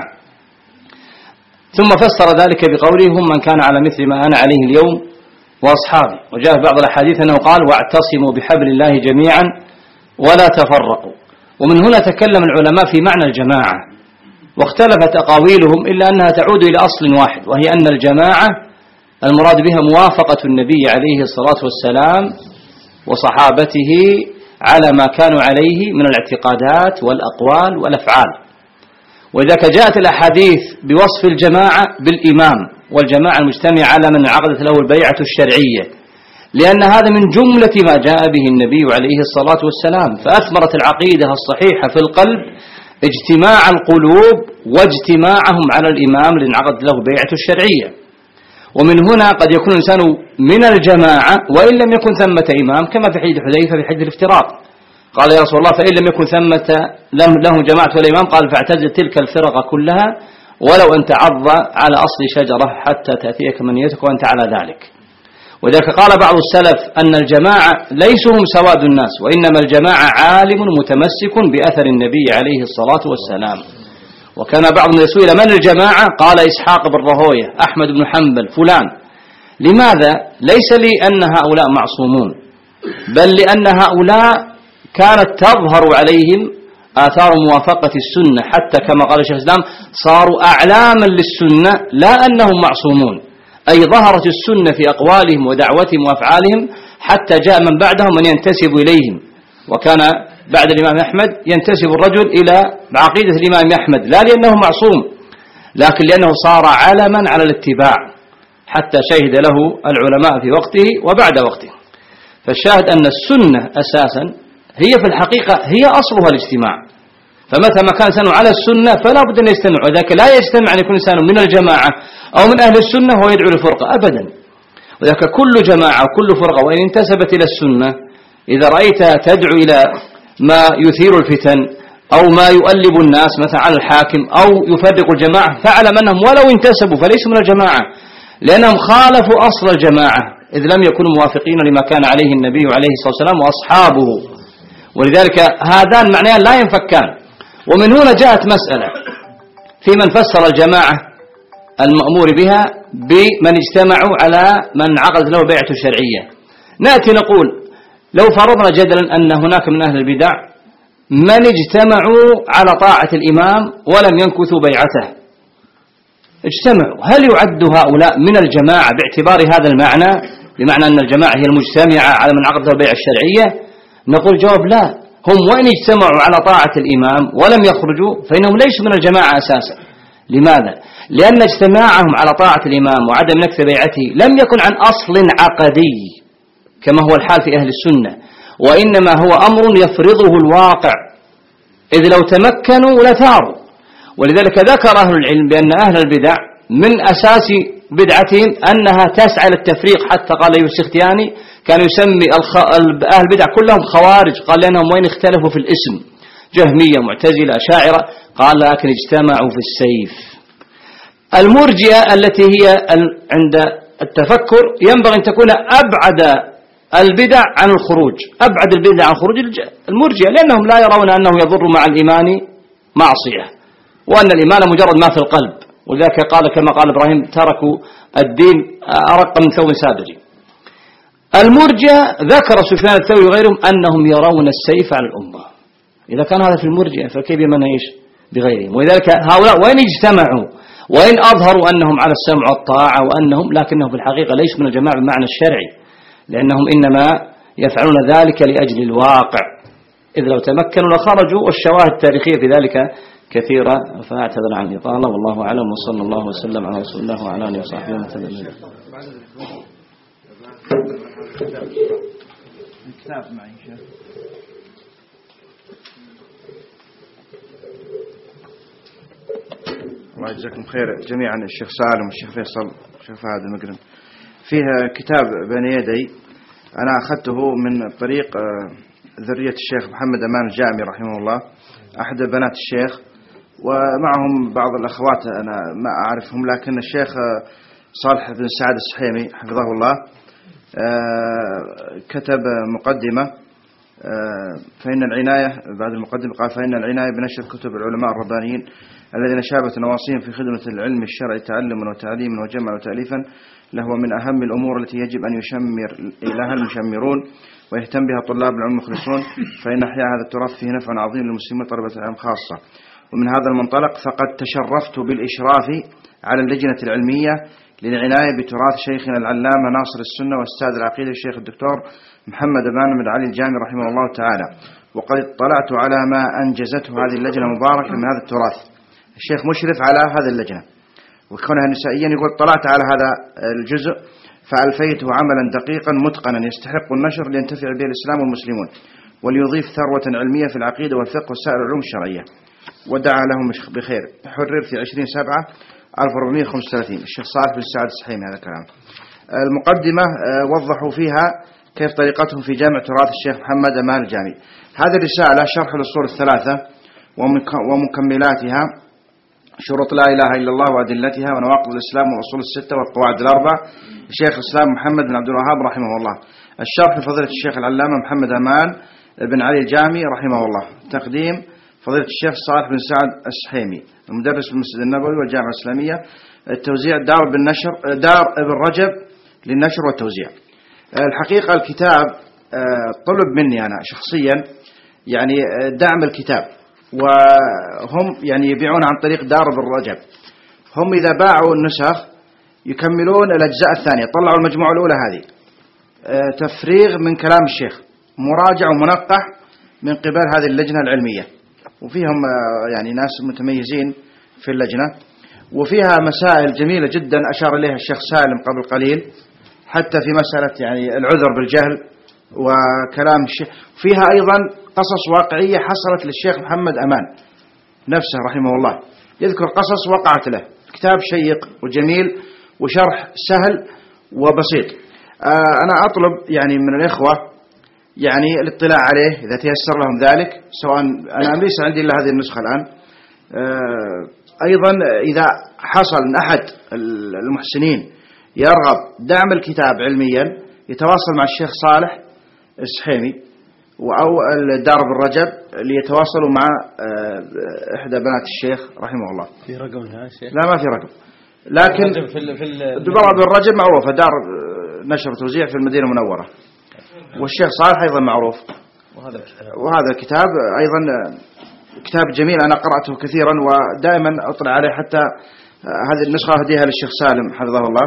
ثم فسر ذلك بقوله هم من كان على مثل ما أنا عليه اليوم وأصحابي. وجاء في بعض الأحاديث أنه قال واعتصموا بحبل الله جميعا ولا تفرقوا. ومن هنا تكلم العلماء في معنى الجماعة واختلفت أقاويلهم إلا أنها تعود إلى أصل واحد، وهي أن الجماعة المراد بها موافقة النبي عليه الصلاة والسلام وصحابته على ما كانوا عليه من الاعتقادات والأقوال والأفعال. وإذا جاءت الأحاديث بوصف الجماعة بالإمام والجماعة المجتمع على من عقدت له البيعة الشرعية، لأن هذا من جملة ما جاء به النبي عليه الصلاة والسلام، فأثمرت العقيدة الصحيحة في القلب اجتماع القلوب واجتماعهم على الإمام لانعقد له بيعة الشرعية. ومن هنا قد يكون الإنسان من الجماعة وإن لم يكن ثمة إمام، كما في حديث حذيفة في حديث الافتراق، قال يا رسول الله فإن لم يكن ثمة له جماعة ولا إمام، قال فاعتزل تلك الفرق كلها ولو أن تعض على أصل شجرة حتى تأتيك منيتك وأنت على ذلك. وذلك قال بعض السلف أن الجماعة ليسوا هم سواد الناس، وإنما الجماعة عالم متمسك بأثر النبي عليه الصلاة والسلام. وكان بعض من سئل من الجماعة؟ قال إسحاق بن راهويه، أحمد بن حنبل، فلان. لماذا؟ ليس لأن هؤلاء معصومون، بل لأن هؤلاء كانت تظهر عليهم آثار موافقة السنة، حتى كما قال الشيخ الإسلام صاروا أعلاما للسنة لا أنهم معصومون، أي ظهرت السنة في أقوالهم ودعوتهم وأفعالهم حتى جاء من بعدهم من ينتسب إليهم. وكان بعد الإمام أحمد ينتسب الرجل إلى عقيدة الإمام أحمد لا لأنه معصوم، لكن لأنه صار علما على الاتباع حتى شهد له العلماء في وقته وبعد وقته. فالشاهد أن السنة أساسا هي في الحقيقة هي أصلها الاجتماع، فمتى ما كان الإنسان على السنة فلا بد أن يجتمع، وذلك لا يجتمع أن يكون إنسان من الجماعة أو من أهل السنة وهو يدعو للفرقة أبدا. وذلك كل جماعة وكل فرقة وإن انتسبت إلى السنة إذا رأيتها تدعو إلى ما يثير الفتن أو ما يؤلب الناس مثلا على الحاكم أو يفرق الجماعة، فاعلم أنهم ولو انتسبوا فليسوا من الجماعة، لأنهم خالفوا أصل الجماعة إذ لم يكونوا موافقين لما كان عليه النبي عليه الصلاة والسلام وأصحابه. ولذلك هذان معنيان لا ينفكان. ومن هنا جاءت مسألة في من فسر الجماعة المأمور بها بمن اجتمعوا على من عقد له بيعة شرعية. نأتي نقول لو فرضنا جدلا أن هناك من أهل البدع من اجتمعوا على طاعة الإمام ولم ينكثوا بيعته، اجتمعوا، هل يعد هؤلاء من الجماعة باعتبار هذا المعنى، بمعنى أن الجماعة هي المجتمعة على من عقد له البيعة الشرعية؟ نقول جواب لا، هم وإن اجتمعوا على طاعة الإمام ولم يخرجوا فإنهم ليسوا من الجماعة أساسا. لماذا؟ لأن اجتماعهم على طاعة الإمام وعدم نكث بيعته لم يكن عن أصل عقدي كما هو الحال في أهل السنة، وإنما هو أمر يفرضه الواقع، إذ لو تمكنوا لثاروا. ولذلك ذكر أهل العلم بأن أهل البدع من أساس بدعتهم أنها تسعى للتفريق، حتى قال يوسف السختياني كان يسمي أهل البدع كلهم خوارج، قال لأنهم وين اختلفوا في الاسم، جهمية معتزلة شاعرة، قال لكن اجتمعوا في السيف. المرجئة التي هي عند التفكر ينبغي أن تكون أبعد البدع عن الخروج، أبعد البدع عن خروج المرجئة، لأنهم لا يرون أنه يضر مع الإيمان معصية، وأن الإيمان مجرد ما في القلب. ولذلك قال كما قال إبراهيم تركوا الدين أرق من ثوب سابري. المرجئة ذكر سفيان الثوري وغيرهم أنهم يرون السيف على الأمة. إذا كان هذا في المرجئة فكيف من يعيش بغيرهم؟ ولذلك هؤلاء وإن اجتمعوا وإن أظهروا أنهم على السمع والطاعة وأنهم، لكنهم في الحقيقة ليسوا من الجماعة بالمعنى الشرعي، لأنهم إنما يفعلون ذلك لأجل الواقع، إذ لو تمكنوا لخرجوا، والشواهد التاريخية في ذلك كثيرة. فأعتذر عن الإطالة، والله أعلم، وصلى الله وسلم على رسول الله وعلى آله وصحبه وسلم. الله يجزاكم خير جميعا، الشيخ سالم والشيخ فيصل والشيخ فهد المقرن. فيها كتاب بين يدي أنا أخذته من طريق ذرية الشيخ محمد أمان الجامي رحمه الله، أحد بنات الشيخ، ومعهم بعض الأخوات أنا ما أعرفهم، لكن الشيخ صالح بن سعد السحيمي حفظه الله كتب مقدمة، فإن العناية بعد المقدمة قال: فإن العناية بنشر كتب العلماء الربانيين الذين شابت نواصيهم في خدمة العلم الشرعي تعلما وتعليما وجمعا وتأليفا لهو من أهم الأمور التي يجب أن يشمر لها المشمرون ويهتم بها طلاب العلم المخلصون، فإن أحياء هذا التراث فيه نفع عظيم للمسلمين طلبة العلم خاصة. ومن هذا المنطلق فقد تشرفت بالإشراف على اللجنة العلمية للعناية بتراث شيخنا العلامة ناصر السنة واستاذ العقيدة الشيخ الدكتور محمد أمان بن علي الجامي رحمه الله تعالى، وقد اطلعت على ما أنجزته هذه اللجنة المباركة من هذا التراث. الشيخ مشرف على هذه اللجنة وكونها نسائيا، يقول: طلعت على هذا الجزء فألفيته عملا دقيقا متقنا يستحق النشر لينتفع به الإسلام والمسلمون وليضيف ثروة علمية في العقيدة والفقه وسائر العلوم الشرعية، ودعا لهم بخير. حرر في عشرين سبعة ألف وأربعمائة وخمسة وثلاثين. الشيخ صالح بن سعد السحيمي هذا كلام. المقدمة وضحوا فيها كيف طريقتهم في جامع تراث الشيخ محمد أمان الجامي. هذه الرسالة شرح الأصول الثلاثة ومكملاتها، شروط لا إله إلا الله وأدلتها، ونواقض الإسلام والأصول الستة والقواعد الأربع، الشيخ الإسلام محمد بن عبد الوهاب رحمه الله. الشرح لفضيلة الشيخ العلامة محمد أمان بن علي الجامي رحمه الله. تقديم فضيلة الشيخ صالح بن سعد السحيمي المدرس بالمسجد النبوي والجامعة الإسلامية. التوزيع دار بالنشر دار ابن رجب للنشر والتوزيع. الحقيقة الكتاب طلب مني أنا شخصيا يعني دعم الكتاب، وهم يعني يبيعون عن طريق دار ابن رجب. هم إذا باعوا النسخ يكملون الأجزاء الثانية، طلعوا المجموعة الأولى هذه تفريغ من كلام الشيخ، مراجع ومنقح من قبل هذه اللجنة العلمية، وفيهم يعني ناس متميزين في اللجنة، وفيها مسائل جميلة جدا أشار إليها الشيخ سالم قبل قليل، حتى في مسألة يعني العذر بالجهل وكلام الشيخ. فيها أيضا قصص واقعية حصلت للشيخ محمد أمان نفسه رحمه الله، يذكر قصص وقعت له. كتاب شيق وجميل وشرح سهل وبسيط. أنا أطلب يعني من الإخوة يعني الاطلاع عليه إذا تيسر لهم ذلك، سواء أنا ليس عندي إلا هذه النسخة الآن. أيضا إذا حصل من أحد المحسنين يرغب دعم الكتاب علميا يتواصل مع الشيخ صالح السحيمي أو الدار بالرجب ليتواصلوا مع إحدى بنات الشيخ رحمه الله. في رقم يا شيخ؟ لا ما في رقم، لكن الدار بالرجب معروفة، دار نشر وتوزيع في المدينة المنورة، والشيخ صالح أيضا معروف. وهذا الكتاب وهذا الكتاب أيضا كتاب جميل أنا قرأته كثيرا ودائما أطلع عليه، حتى هذه النسخة هديها للشيخ سالم حفظه الله.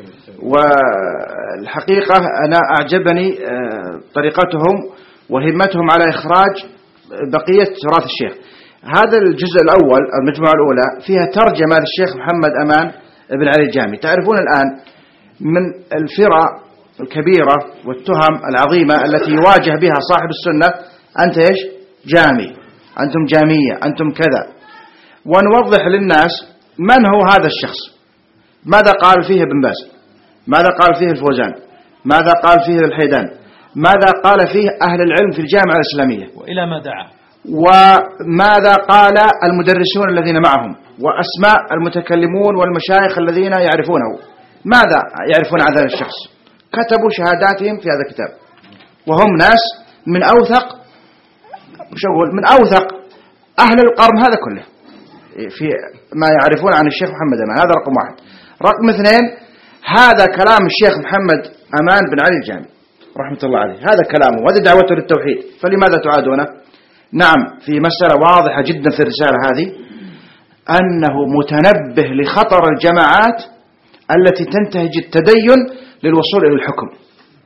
والحقيقة أنا أعجبني طريقتهم وهمتهم على إخراج بقية تراث الشيخ. هذا الجزء الأول المجموعة الأولى فيها ترجمة للشيخ محمد أمان بن علي الجامي. تعرفون الآن من الفرع الكبيرة والتهم العظيمة التي يواجه بها صاحب السنة: أنت إيش؟ جامي، أنتم جامية، أنتم كذا. ونوضح للناس من هو هذا الشخص، ماذا قال فيه ابن باز، ماذا قال فيه الفوزان، ماذا قال فيه الحيدان، ماذا قال فيه أهل العلم في الجامعة الإسلامية، وإلى ما دعا، وماذا قال المدرسون الذين معهم، وأسماء المتكلمون والمشايخ الذين يعرفونه، ماذا يعرفون عن هذا الشخص. كتبوا شهاداتهم في هذا الكتاب، وهم ناس من أوثق مش أقول من أوثق أهل القرن هذا كله في ما يعرفون عن الشيخ محمد أمان. هذا رقم واحد. رقم اثنين، هذا كلام الشيخ محمد أمان بن علي الجامي رحمة الله عليه، هذا كلامه وهذه دعوته للتوحيد، فلماذا تعادونه؟ نعم، في مسألة واضحة جدا في الرسالة هذه، أنه متنبه لخطر الجماعات التي تنتهج التدين للوصول إلى الحكم.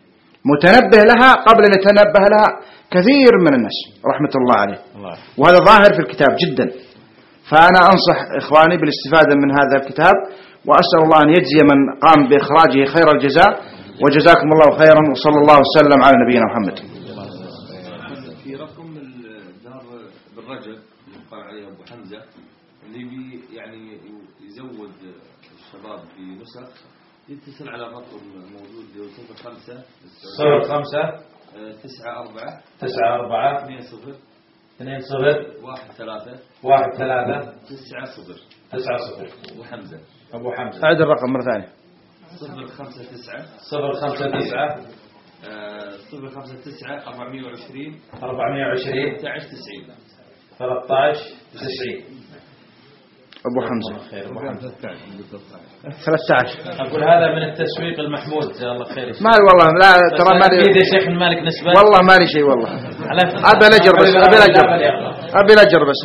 متنبه لها قبل أن يتنبه لها كثير من الناس رحمة الله عليه، وهذا ظاهر في الكتاب جدا. فأنا أنصح إخواني بالاستفادة من هذا الكتاب، وأسأل الله أن يجزي من قام بإخراجه خير الجزاء، وجزاكم الله خيرا، وصلى الله وسلم على نبينا محمد. في رقم الدار بالرجب يقال عليه أبو حمزة اللي بي يعني يزود الشباب بنسخ، يتصل على الرقم الموجود اللي هو صفر خمسة صفر خمسة تسعة أربعة تسعة أربعة اثنين صفر اثنين صفر واحد ثلاثة واحد ثلاثة تسعة صفر تسعة صفر. أبو حمزة. أبو حمزة. أعد الرقم مرة ثانية. صفر خمسة تسعة صفر خمسة تسعة صفر خمسة تسعة أربعمية وعشرين أربعمية وعشرين ثلاثة عشر تسعين ثلاثة عشر تسعين. أبو حمزة. خير أبو حمزة. ثلاثة عشر. أقول هذا من التسويق المحمود، جزاه الله خير. ما والله لا ترى ما لي يا شيخ المالك نسبة. والله ما لي شيء والله. أبي الأجر بس أبي الأجر أبي الأجر بس.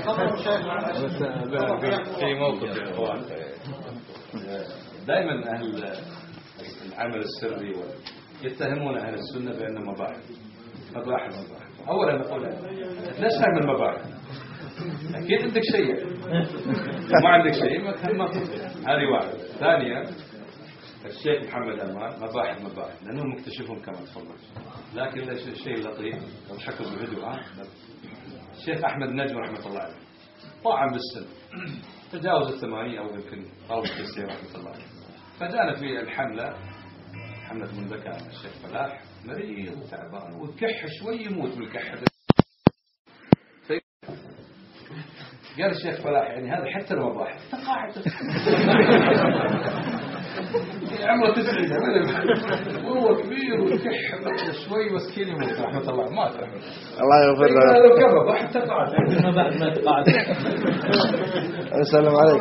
في موقف يا إخوان، دائما أهل العمل السري يتهمون أهل السنة بأن مباحث مباحث مباحث. أولا نقول ليش نعمل مباحث؟ أكيد عندك شيء، ما عندك شيء ما هذه واحدة. ثانيا الشيخ محمد أمان مباحث مباحث لأنهم مكتشفون كما تفضل، لكن الشيء اللطيف لو حكوا بهدوء الشيخ أحمد نجم رحمة الله عليه طاعن بالسن، تجاوز الثمانية أو يمكن قرب التسعين رحمة الله عليه. فجاءنا في الحملة حملة من ذكاء الشيخ فلاح مريض وتعبان وكح شوي يموت بالكحة. قال الشيخ فلاح يعني هذا حتى لو مباحث تقاعد عمره تسعين وهو كبير وكح شوي مسكين يموت رحمة الله ما ترحم الله يغفر له. لو كبر واحد تقاعد ما تقاعد. السلام عليكم.